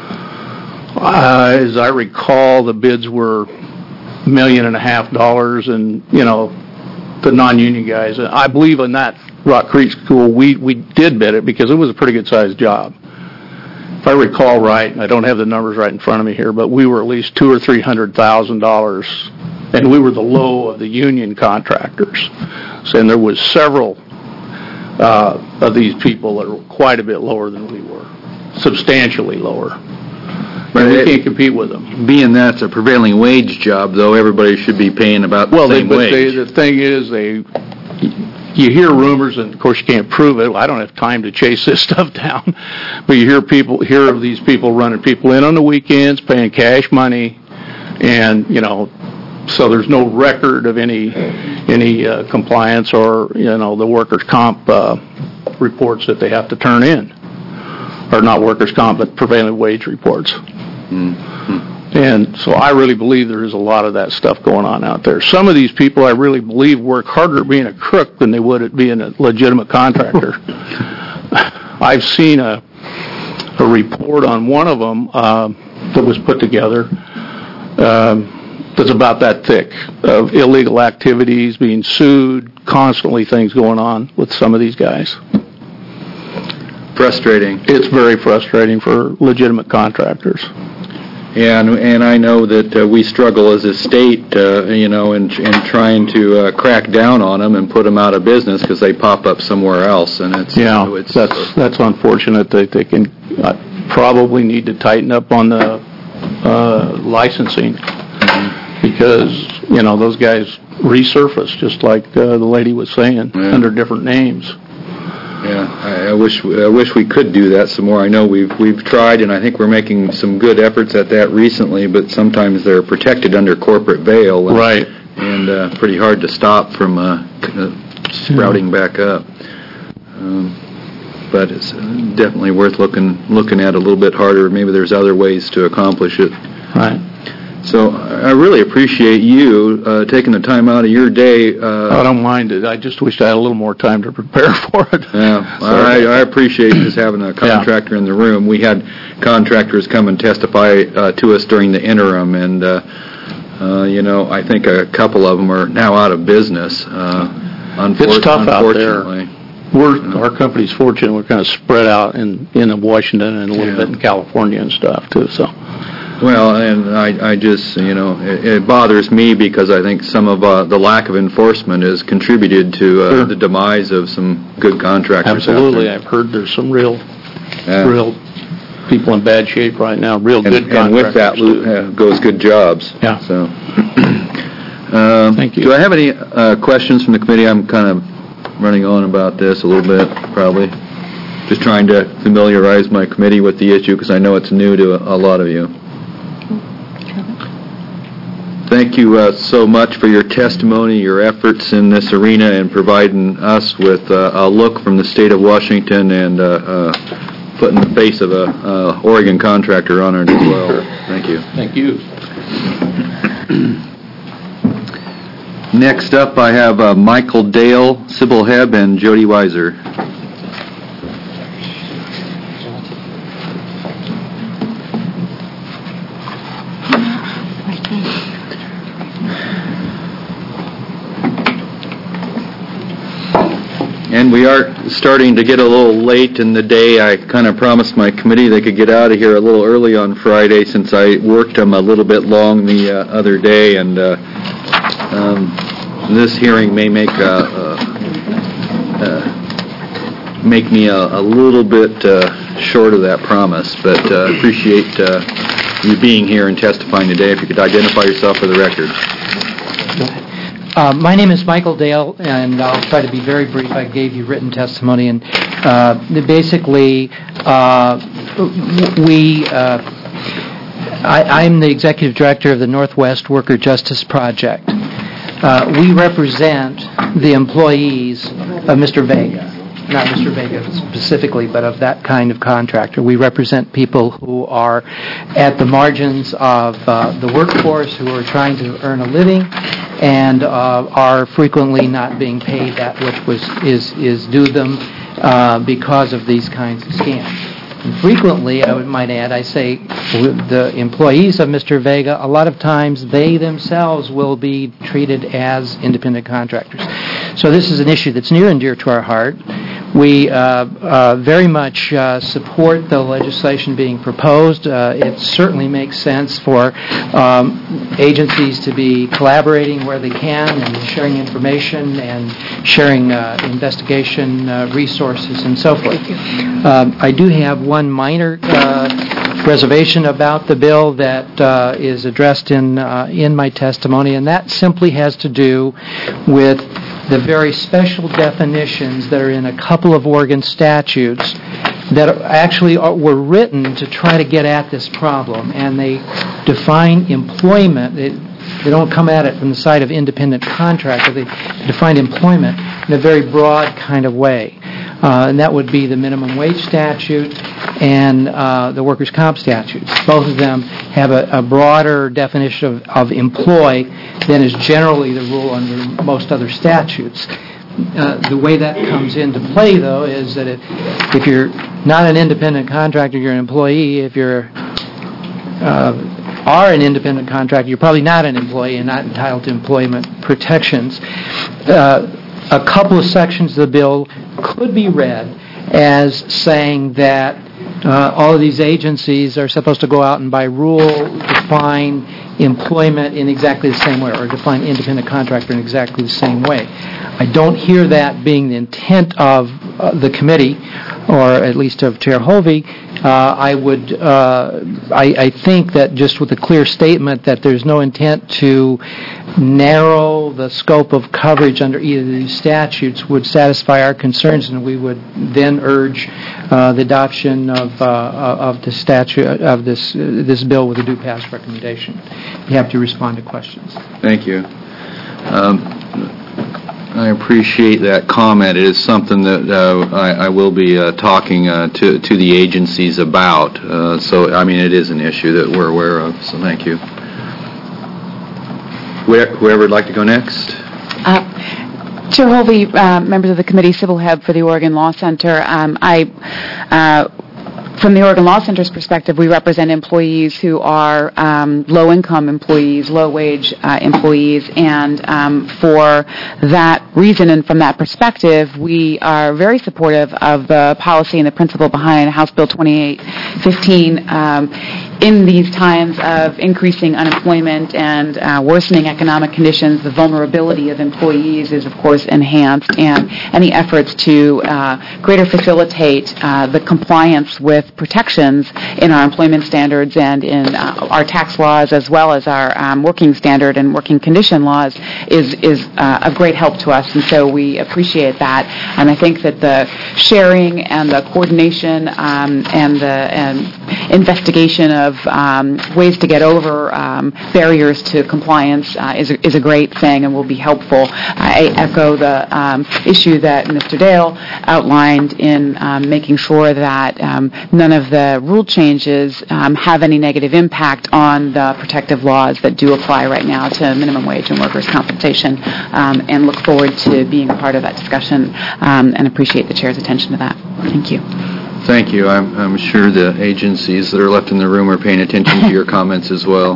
As I recall, the bids were $1.5 million, and the non-union guys. I believe in that Rock Creek School, we did bid it because it was a pretty good sized job. If I recall right, and I don't have the numbers right in front of me here, but we were at least $200,000 or $300,000, and we were the low of the union contractors. So, and there was several of these people that were quite a bit lower than we were, substantially lower. But we can't compete with them. Being that's a prevailing wage job, though, everybody should be paying about the same wage. The thing is, you hear rumors, and of course you can't prove it. I don't have time to chase this stuff down. But you hear of these people running people in on the weekends, paying cash money, and so there's no record of any compliance or the workers' comp reports that they have to turn in, or not workers' comp, but prevailing wage reports. Mm-hmm. And so I really believe there is a lot of that stuff going on out there. Some of these people I really believe work harder at being a crook than they would at being a legitimate contractor. I've seen a report on one of them that was put together that's about that thick, of illegal activities, being sued, constantly things going on with some of these guys. Frustrating. It's very frustrating for legitimate contractors. Yeah, and I know that we struggle as a state, in trying to crack down on them and put them out of business because they pop up somewhere else, and that's unfortunate. They can probably need to tighten up on the licensing, because those guys resurface just like the lady was saying, under different names. Yeah, I wish we could do that some more. I know we've tried, and I think we're making some good efforts at that recently, but sometimes they're protected under corporate veil. Right. And pretty hard to stop from sprouting back up. But it's definitely worth looking at a little bit harder. Maybe there's other ways to accomplish it. Right. So I really appreciate you taking the time out of your day. I don't mind it. I just wish I had a little more time to prepare for it. Yeah, I appreciate just having a contractor in the room. We had contractors come and testify to us during the interim, and I think a couple of them are now out of business. It's tough out there. Our company's fortunate. We're kind of spread out in Washington and a little bit in California and stuff too. So. Well, and I just, it bothers me because I think some of the lack of enforcement has contributed to the demise of some good contractors. Absolutely. I've heard there's some real people in bad shape right now, good contractors. And with that goes good jobs. Yeah. So, thank you. Do I have any questions from the committee? I'm kind of running on about this a little bit, probably. Just trying to familiarize my committee with the issue because I know it's new to a lot of you. Thank you so much for your testimony, your efforts in this arena, and providing us with a look from the state of Washington and putting the face of a Oregon contractor on it as well. Thank you. Thank you. Next up, I have Michael Dale, Sybil Hebb, and Jody Weiser. And we are starting to get a little late in the day. I kind of promised my committee they could get out of here a little early on Friday since I worked them a little bit long the other day, and this hearing may make me a little bit short of that promise, but appreciate you being here and testifying today. If you could identify yourself for the record. My name is Michael Dale, and I'll try to be very brief. I gave you written testimony, and basically, I'm the executive director of the Northwest Worker Justice Project. We represent the employees of Mr. Vega. Not Mr. Vega specifically, but of that kind of contractor. We represent people who are at the margins of the workforce, who are trying to earn a living, and are frequently not being paid that which is due them because of these kinds of scams. And frequently, I might add, I say the employees of Mr. Vega, a lot of times they themselves will be treated as independent contractors. So this is an issue that's near and dear to our heart. We very much support the legislation being proposed. It certainly makes sense for agencies to be collaborating where they can and sharing information and sharing investigation resources and so forth. I do have one minor reservation about the bill that is addressed in my testimony, and that simply has to do with the very special definitions that are in a couple of Oregon statutes that actually were written to try to get at this problem, and they define employment. They don't come at it from the side of independent contractor. They define employment in a very broad kind of way. And that would be the minimum wage statute and the workers' comp statutes. Both of them have a broader definition of employ than is generally the rule under most other statutes. The way that comes into play, though, is that if you're not an independent contractor, you're an employee. If you're are an independent contractor, you're probably not an employee and not entitled to employment protections. A couple of sections of the bill could be read as saying that all of these agencies are supposed to go out and by rule define employment in exactly the same way, or define independent contractor in exactly the same way. I don't hear that being the intent of the committee, or at least of Chair Hovey. I think that just with a clear statement that there's no intent to narrow the scope of coverage under either of these statutes would satisfy our concerns, and we would then urge the adoption of the statute of this bill with a due pass recommendation. You have to respond to questions. Thank you. I appreciate that comment. It is something that I will be talking to the agencies about. So, I mean, it is an issue that we're aware of, so thank you. Whoever would like to go next? Chair Hovey, members of the committee, Sybil Hebb for the Oregon Law Center. From the Oregon Law Center's perspective, we represent employees who are low-income employees, low-wage employees, and for that reason and from that perspective, we are very supportive of the policy and the principle behind House Bill 2815. In these times of increasing unemployment and worsening economic conditions, the vulnerability of employees is, of course, enhanced, and any efforts to greater facilitate the compliance with protections in our employment standards and in our tax laws, as well as our working standard and working condition laws, is of great help to us, and so we appreciate that. And I think that the sharing and the coordination and the investigation of of ways to get over barriers to compliance is a great thing and will be helpful. I echo the issue that Mr. Dale outlined in making sure that none of the rule changes have any negative impact on the protective laws that do apply right now to minimum wage and workers' compensation, and look forward to being a part of that discussion and appreciate the Chair's attention to that. Thank you. Thank you. I'm sure the agencies that are left in the room are paying attention to your comments as well.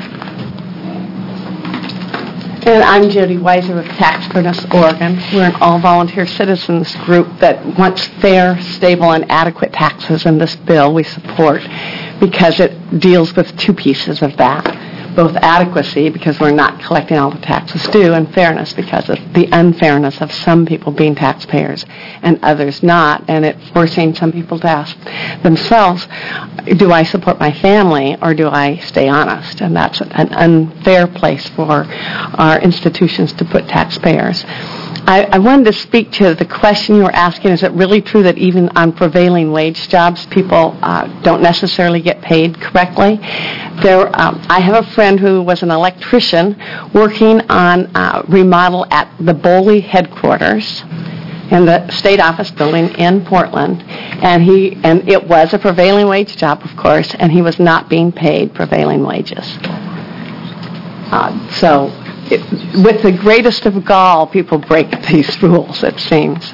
And I'm Jody Weiser with Tax Fairness Oregon. We're an all-volunteer citizens group that wants fair, stable, and adequate taxes, and this bill we support because it deals with two pieces of that. Both adequacy, because we're not collecting all the taxes due, and fairness, because of the unfairness of some people being taxpayers and others not, and it's forcing some people to ask themselves, do I support my family or do I stay honest? And that's an unfair place for our institutions to put taxpayers. I wanted to speak to the question you were asking, is it really true that even on prevailing wage jobs, people don't necessarily get paid correctly? I have a friend who was an electrician working on remodel at the Boley headquarters in the state office building in Portland, and it was a prevailing wage job, of course, and he was not being paid prevailing wages. With the greatest of gall, people break these rules, it seems.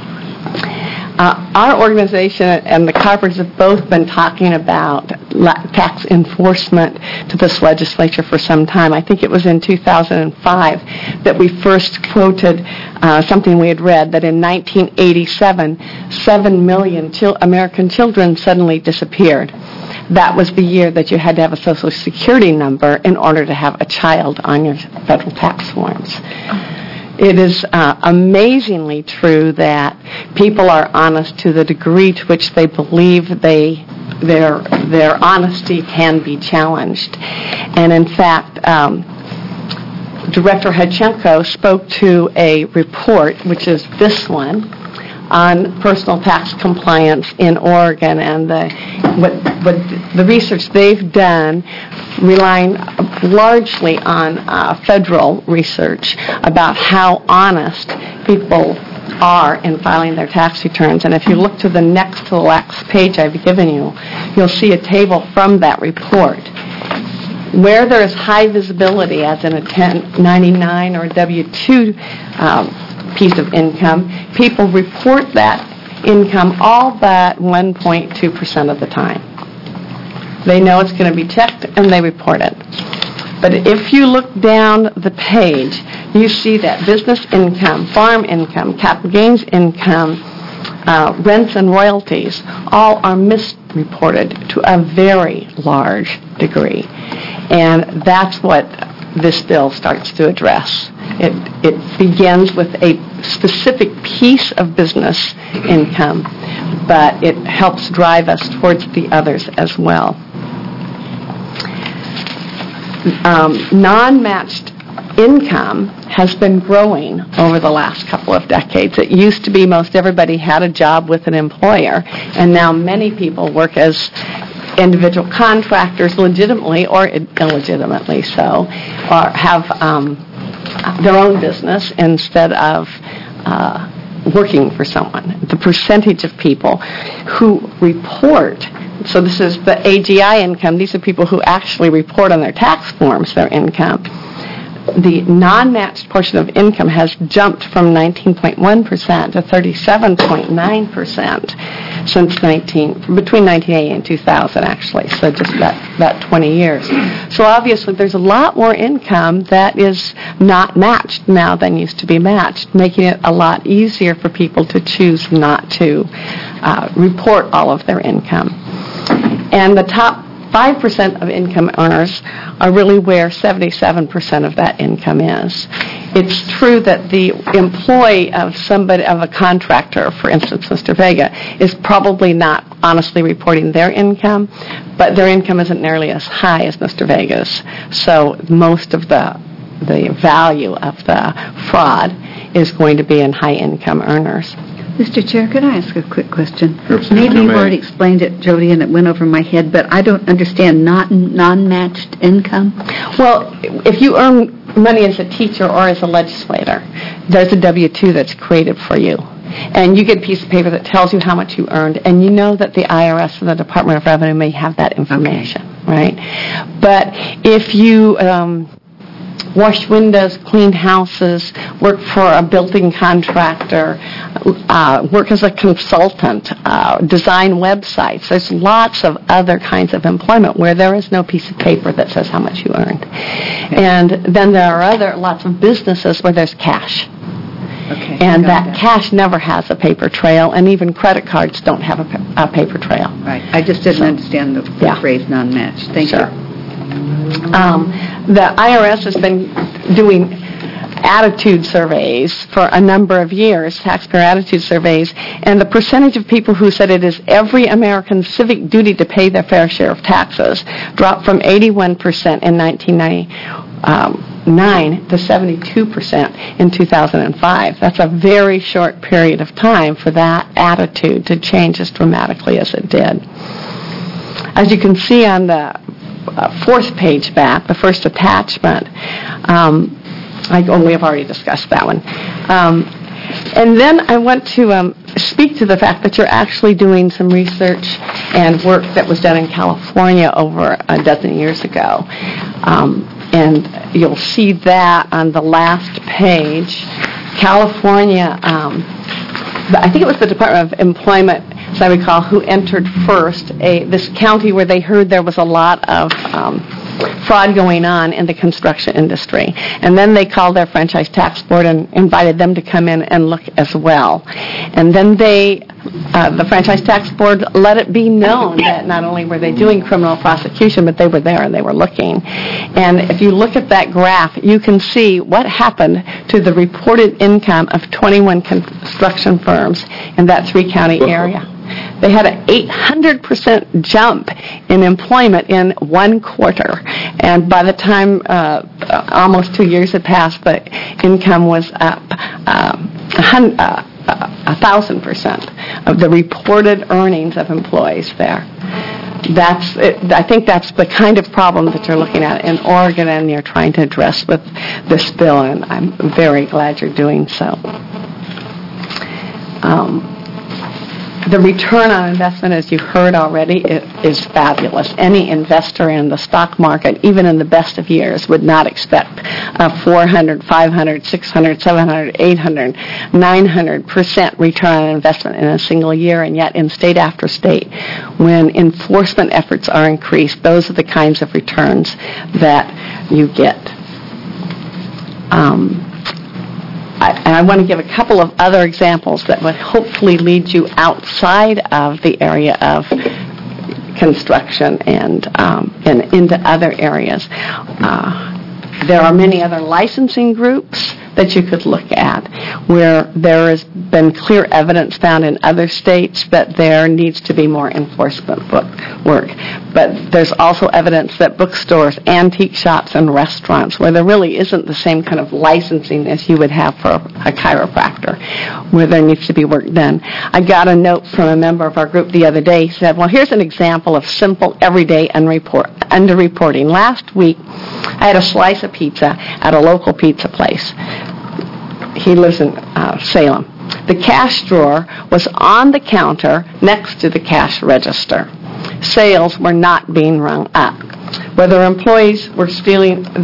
Our organization and the Carpenters have both been talking about tax enforcement to this legislature for some time. I think it was in 2005 that we first quoted something we had read, that in 1987, 7 million American children suddenly disappeared. That was the year that you had to have a Social Security number in order to have a child on your federal tax forms. It is amazingly true that people are honest to the degree to which they believe their honesty can be challenged. And in fact, Director Hudchenko spoke to a report, which is this one, on personal tax compliance in Oregon, and the research they've done, relying largely on federal research about how honest people are in filing their tax returns. And if you look to the next to the last page I've given you, you'll see a table from that report. Where there is high visibility, as in a 1099 or W-2 piece of income, people report that income all but 1.2% of the time. They know it's going to be checked and they report it. But if you look down the page, you see that business income, farm income, capital gains income, rents and royalties all are misreported to a very large degree. And that's what this bill starts to address. It begins with a specific piece of business income, but it helps drive us towards the others as well. Non-matched income has been growing over the last couple of decades. It used to be most everybody had a job with an employer, and now many people work as individual contractors legitimately or illegitimately so, or have their own business instead of working for someone. The percentage of people who report, so this is the AGI income, these are people who actually report on their tax forms their income. The non-matched portion of income has jumped from 19.1% to 37.9% since between 1980 and 2000, actually, so just that 20 years. So obviously there's a lot more income that is not matched now than used to be matched, making it a lot easier for people to choose not to report all of their income. And the top 5% of income earners are really where 77% of that income is. It's true that the employee of a contractor, for instance, Mr. Vega, is probably not honestly reporting their income, but their income isn't nearly as high as Mr. Vega's. So most of the value of the fraud is going to be in high income earners. Mr. Chair, could I ask a quick question? Representative Maybe you've Tomei. already explained it, Jody, and it went over my head, but I don't understand non-matched income. Well, if you earn money as a teacher or as a legislator, there's a W-2 that's created for you. And you get a piece of paper that tells you how much you earned, and you know that the IRS and the Department of Revenue may have that information, right? But if you wash windows, clean houses, work for a building contractor, work as a consultant, design websites. There's lots of other kinds of employment where there is no piece of paper that says how much you earned. And then there are lots of businesses where there's cash. Okay. And that cash never has a paper trail, and even credit cards don't have a paper trail. Right. I just didn't understand the phrase non-matched. Thank you. The IRS has been doing attitude surveys for a number of years, taxpayer attitude surveys, and the percentage of people who said it is every American's civic duty to pay their fair share of taxes dropped from 81% in 1999 to 72% in 2005. That's a very short period of time for that attitude to change as dramatically as it did. As you can see on the fourth page back, the first attachment, we have already discussed that one. And then I want to speak to the fact that you're actually doing some research and work that was done in California over a dozen years ago. And you'll see that on the last page. California, I think it was the Department of Employment, as I recall, who entered first this county where they heard there was a lot of fraud going on in the construction industry. And then they called their franchise tax board and invited them to come in and look as well. And then the franchise tax board let it be known that not only were they doing criminal prosecution, but they were there and they were looking. And if you look at that graph, you can see what happened to the reported income of 21 construction firms in that three-county area. They had an 800% jump in employment in 1 quarter. And by the time almost 2 years had passed, the income was up 1,000% of the reported earnings of employees there. I think that's the kind of problem that you're looking at in Oregon and you're trying to address with this bill, and I'm very glad you're doing so. The return on investment, as you heard already, is fabulous. Any investor in the stock market, even in the best of years, would not expect a 400, 500, 600, 700, 800, 900% return on investment in a single year. And yet, in state after state, when enforcement efforts are increased, those are the kinds of returns that you get. And I want to give a couple of other examples that would hopefully lead you outside of the area of construction and into other areas. There are many other licensing groups that you could look at where there has been clear evidence found in other states that there needs to be more enforcement work. But there's also evidence that bookstores, antique shops, and restaurants, where there really isn't the same kind of licensing as you would have for a chiropractor, where there needs to be work done. I got a note from a member of our group the other day. He said, well, here's an example of simple, everyday underreporting. Last week, I had a slice of pizza at a local pizza place. He lives in Salem. The cash drawer was on the counter next to the cash register. Sales were not being rung up. Whether employees were stealing from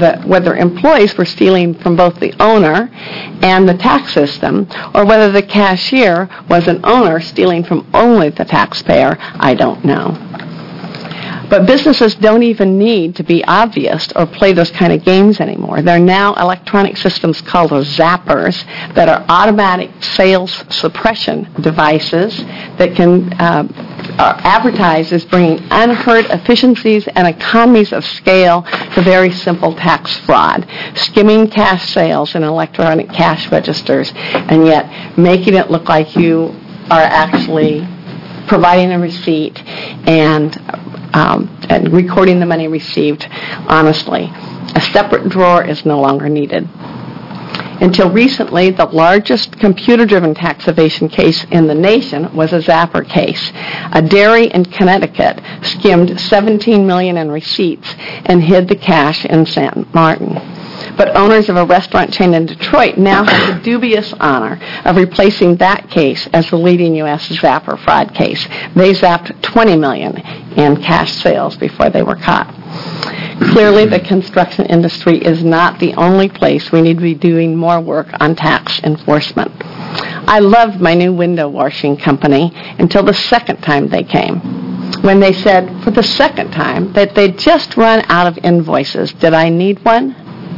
both the owner and the tax system, or whether the cashier was an owner stealing from only the taxpayer, I don't know. But businesses don't even need to be obvious or play those kind of games anymore. There are now electronic systems called zappers that are automatic sales suppression devices that can advertise as bringing unheard efficiencies and economies of scale to very simple tax fraud, skimming cash sales in electronic cash registers, and yet making it look like you are actually providing a receipt and recording the money received honestly. A separate drawer is no longer needed. Until recently, the largest computer-driven tax evasion case in the nation was a Zapper case. A dairy in Connecticut skimmed $17 million in receipts and hid the cash in San Martin. But owners of a restaurant chain in Detroit now have the dubious honor of replacing that case as the leading U.S. Zapper fraud case. They zapped $20 million in cash sales before they were caught. Clearly, the construction industry is not the only place we need to be doing more work on tax enforcement. I loved my new window washing company until the second time they came, when they said for the second time that they'd just run out of invoices. Did I need one?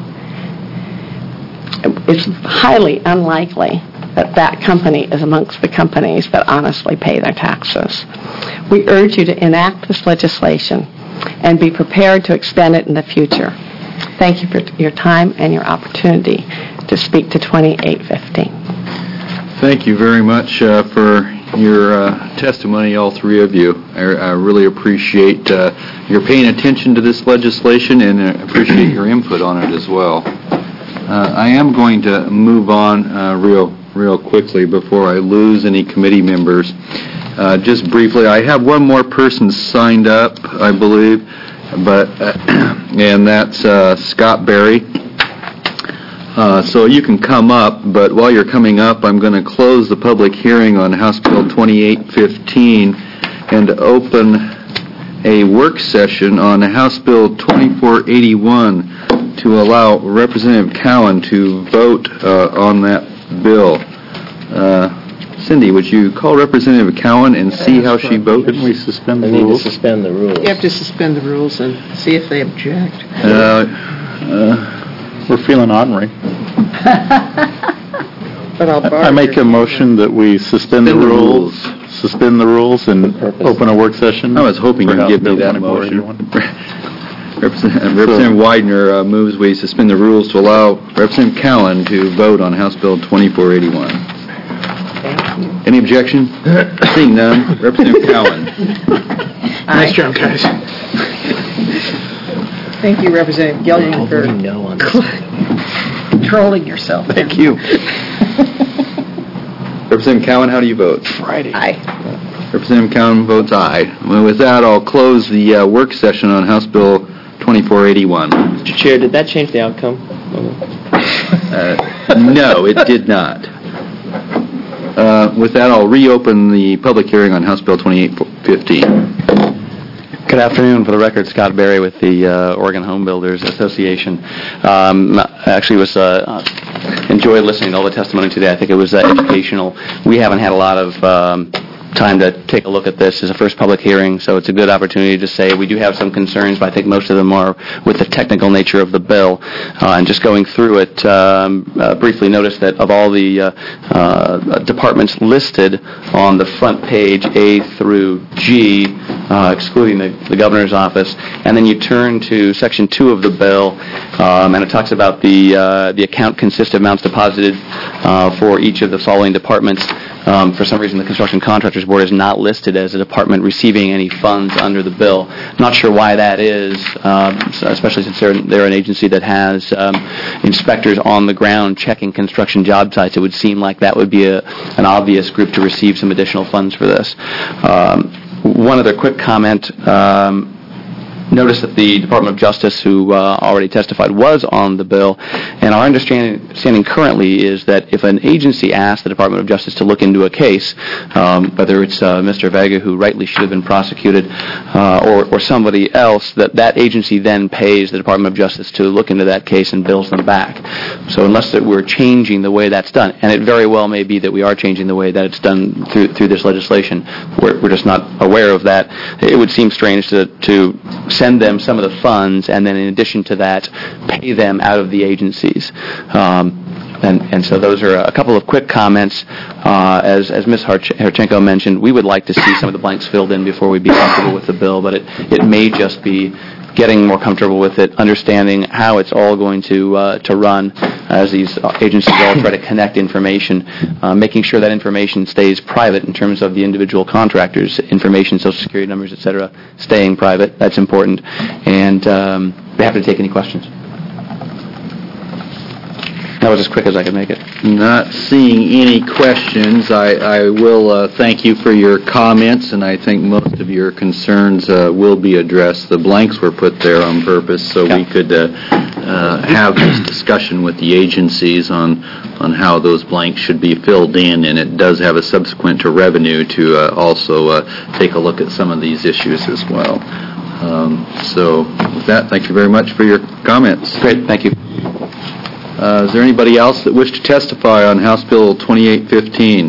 It's highly unlikely that that company is amongst the companies that honestly pay their taxes. We urge you to enact this legislation and be prepared to expand it in the future. Thank you for your time and your opportunity to speak to 2815. Thank you very much for your testimony, all three of you. I really appreciate your paying attention to this legislation and appreciate your input on it as well. I am going to move on real quickly before I lose any committee members. Just briefly, I have one more person signed up, I believe, but and that's Scott Berry. So you can come up, but while you're coming up, I'm going to close the public hearing on House Bill 2815 and open a work session on House Bill 2481 to allow Representative Cowan to vote on that bill. Cindy, would you call Representative Cowan and see how she votes? Couldn't we suspend the I need rules? to suspend the rules. You have to suspend the rules and see if they object. We're feeling ornery. But I'll borrow I make your- a motion that we suspend the rules, and open a work session. I was hoping you'd give me that motion. Representative Widener moves we suspend the rules to allow Representative Cowan to vote on House Bill 2481. Any objection? Seeing none, Representative Cowan. Nice job, guys. Thank you, Representative Gillian, for controlling yourself. Thank you. Representative Cowan, how do you vote? Friday. Aye. Representative Cowan votes aye. Well, with that, I'll close the work session on House Bill 2481. Mr. Chair, did that change the outcome? No, it did not. With that, I'll reopen the public hearing on House Bill 2815. Good afternoon. For the record, Scott Berry with the Oregon Home Builders Association. Actually was enjoyed listening to all the testimony today. I think it was educational. We haven't had a lot of time to take a look at this. It's a first public hearing, so it's a good opportunity to say we do have some concerns, but I think most of them are with the technical nature of the bill. And just going through it, briefly noticed that of all the departments listed on the front page, A through G, excluding the governor's office, and then you turn to Section 2 of the bill, and it talks about the account consists of amounts deposited for each of the following departments. For some reason, the Construction Contractors Board is not listed as a department receiving any funds under the bill. Not sure why that is, especially since they're an agency that has inspectors on the ground checking construction job sites. It would seem like that would be an obvious group to receive some additional funds for this. One other quick comment. Notice that the Department of Justice, who already testified, was on the bill, and our understanding currently is that if an agency asks the Department of Justice to look into a case, whether it's Mr. Vega, who rightly should have been prosecuted, or somebody else, that agency then pays the Department of Justice to look into that case and bills them back. So unless that we're changing the way that's done, and it very well may be that we are changing the way that it's done through this legislation, we're just not aware of that. It would seem strange to send them some of the funds, and then in addition to that, pay them out of the agencies. And so those are a couple of quick comments. As Ms. Harchenko mentioned, we would like to see some of the blanks filled in before we be comfortable with the bill, but it may just be getting more comfortable with it, understanding how it's all going to run as these agencies all try to connect information, making sure that information stays private in terms of the individual contractors' information, Social Security numbers, et cetera, staying private. That's important. And we're happy to take any questions. That was as quick as I could make it. Not seeing any questions. I will thank you for your comments, and I think most of your concerns will be addressed. The blanks were put there on purpose so we could have this discussion with the agencies on how those blanks should be filled in, and it does have a subsequent to revenue to also take a look at some of these issues as well. So with that, thank you very much for your comments. Great, thank you. Is there anybody else that wish to testify on House Bill 2815?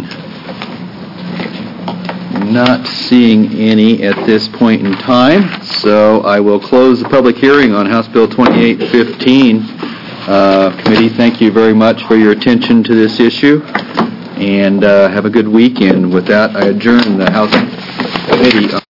Not seeing any at this point in time, so I will close the public hearing on House Bill 2815. Committee, thank you very much for your attention to this issue, and have a good weekend. With that, I adjourn the House Committee.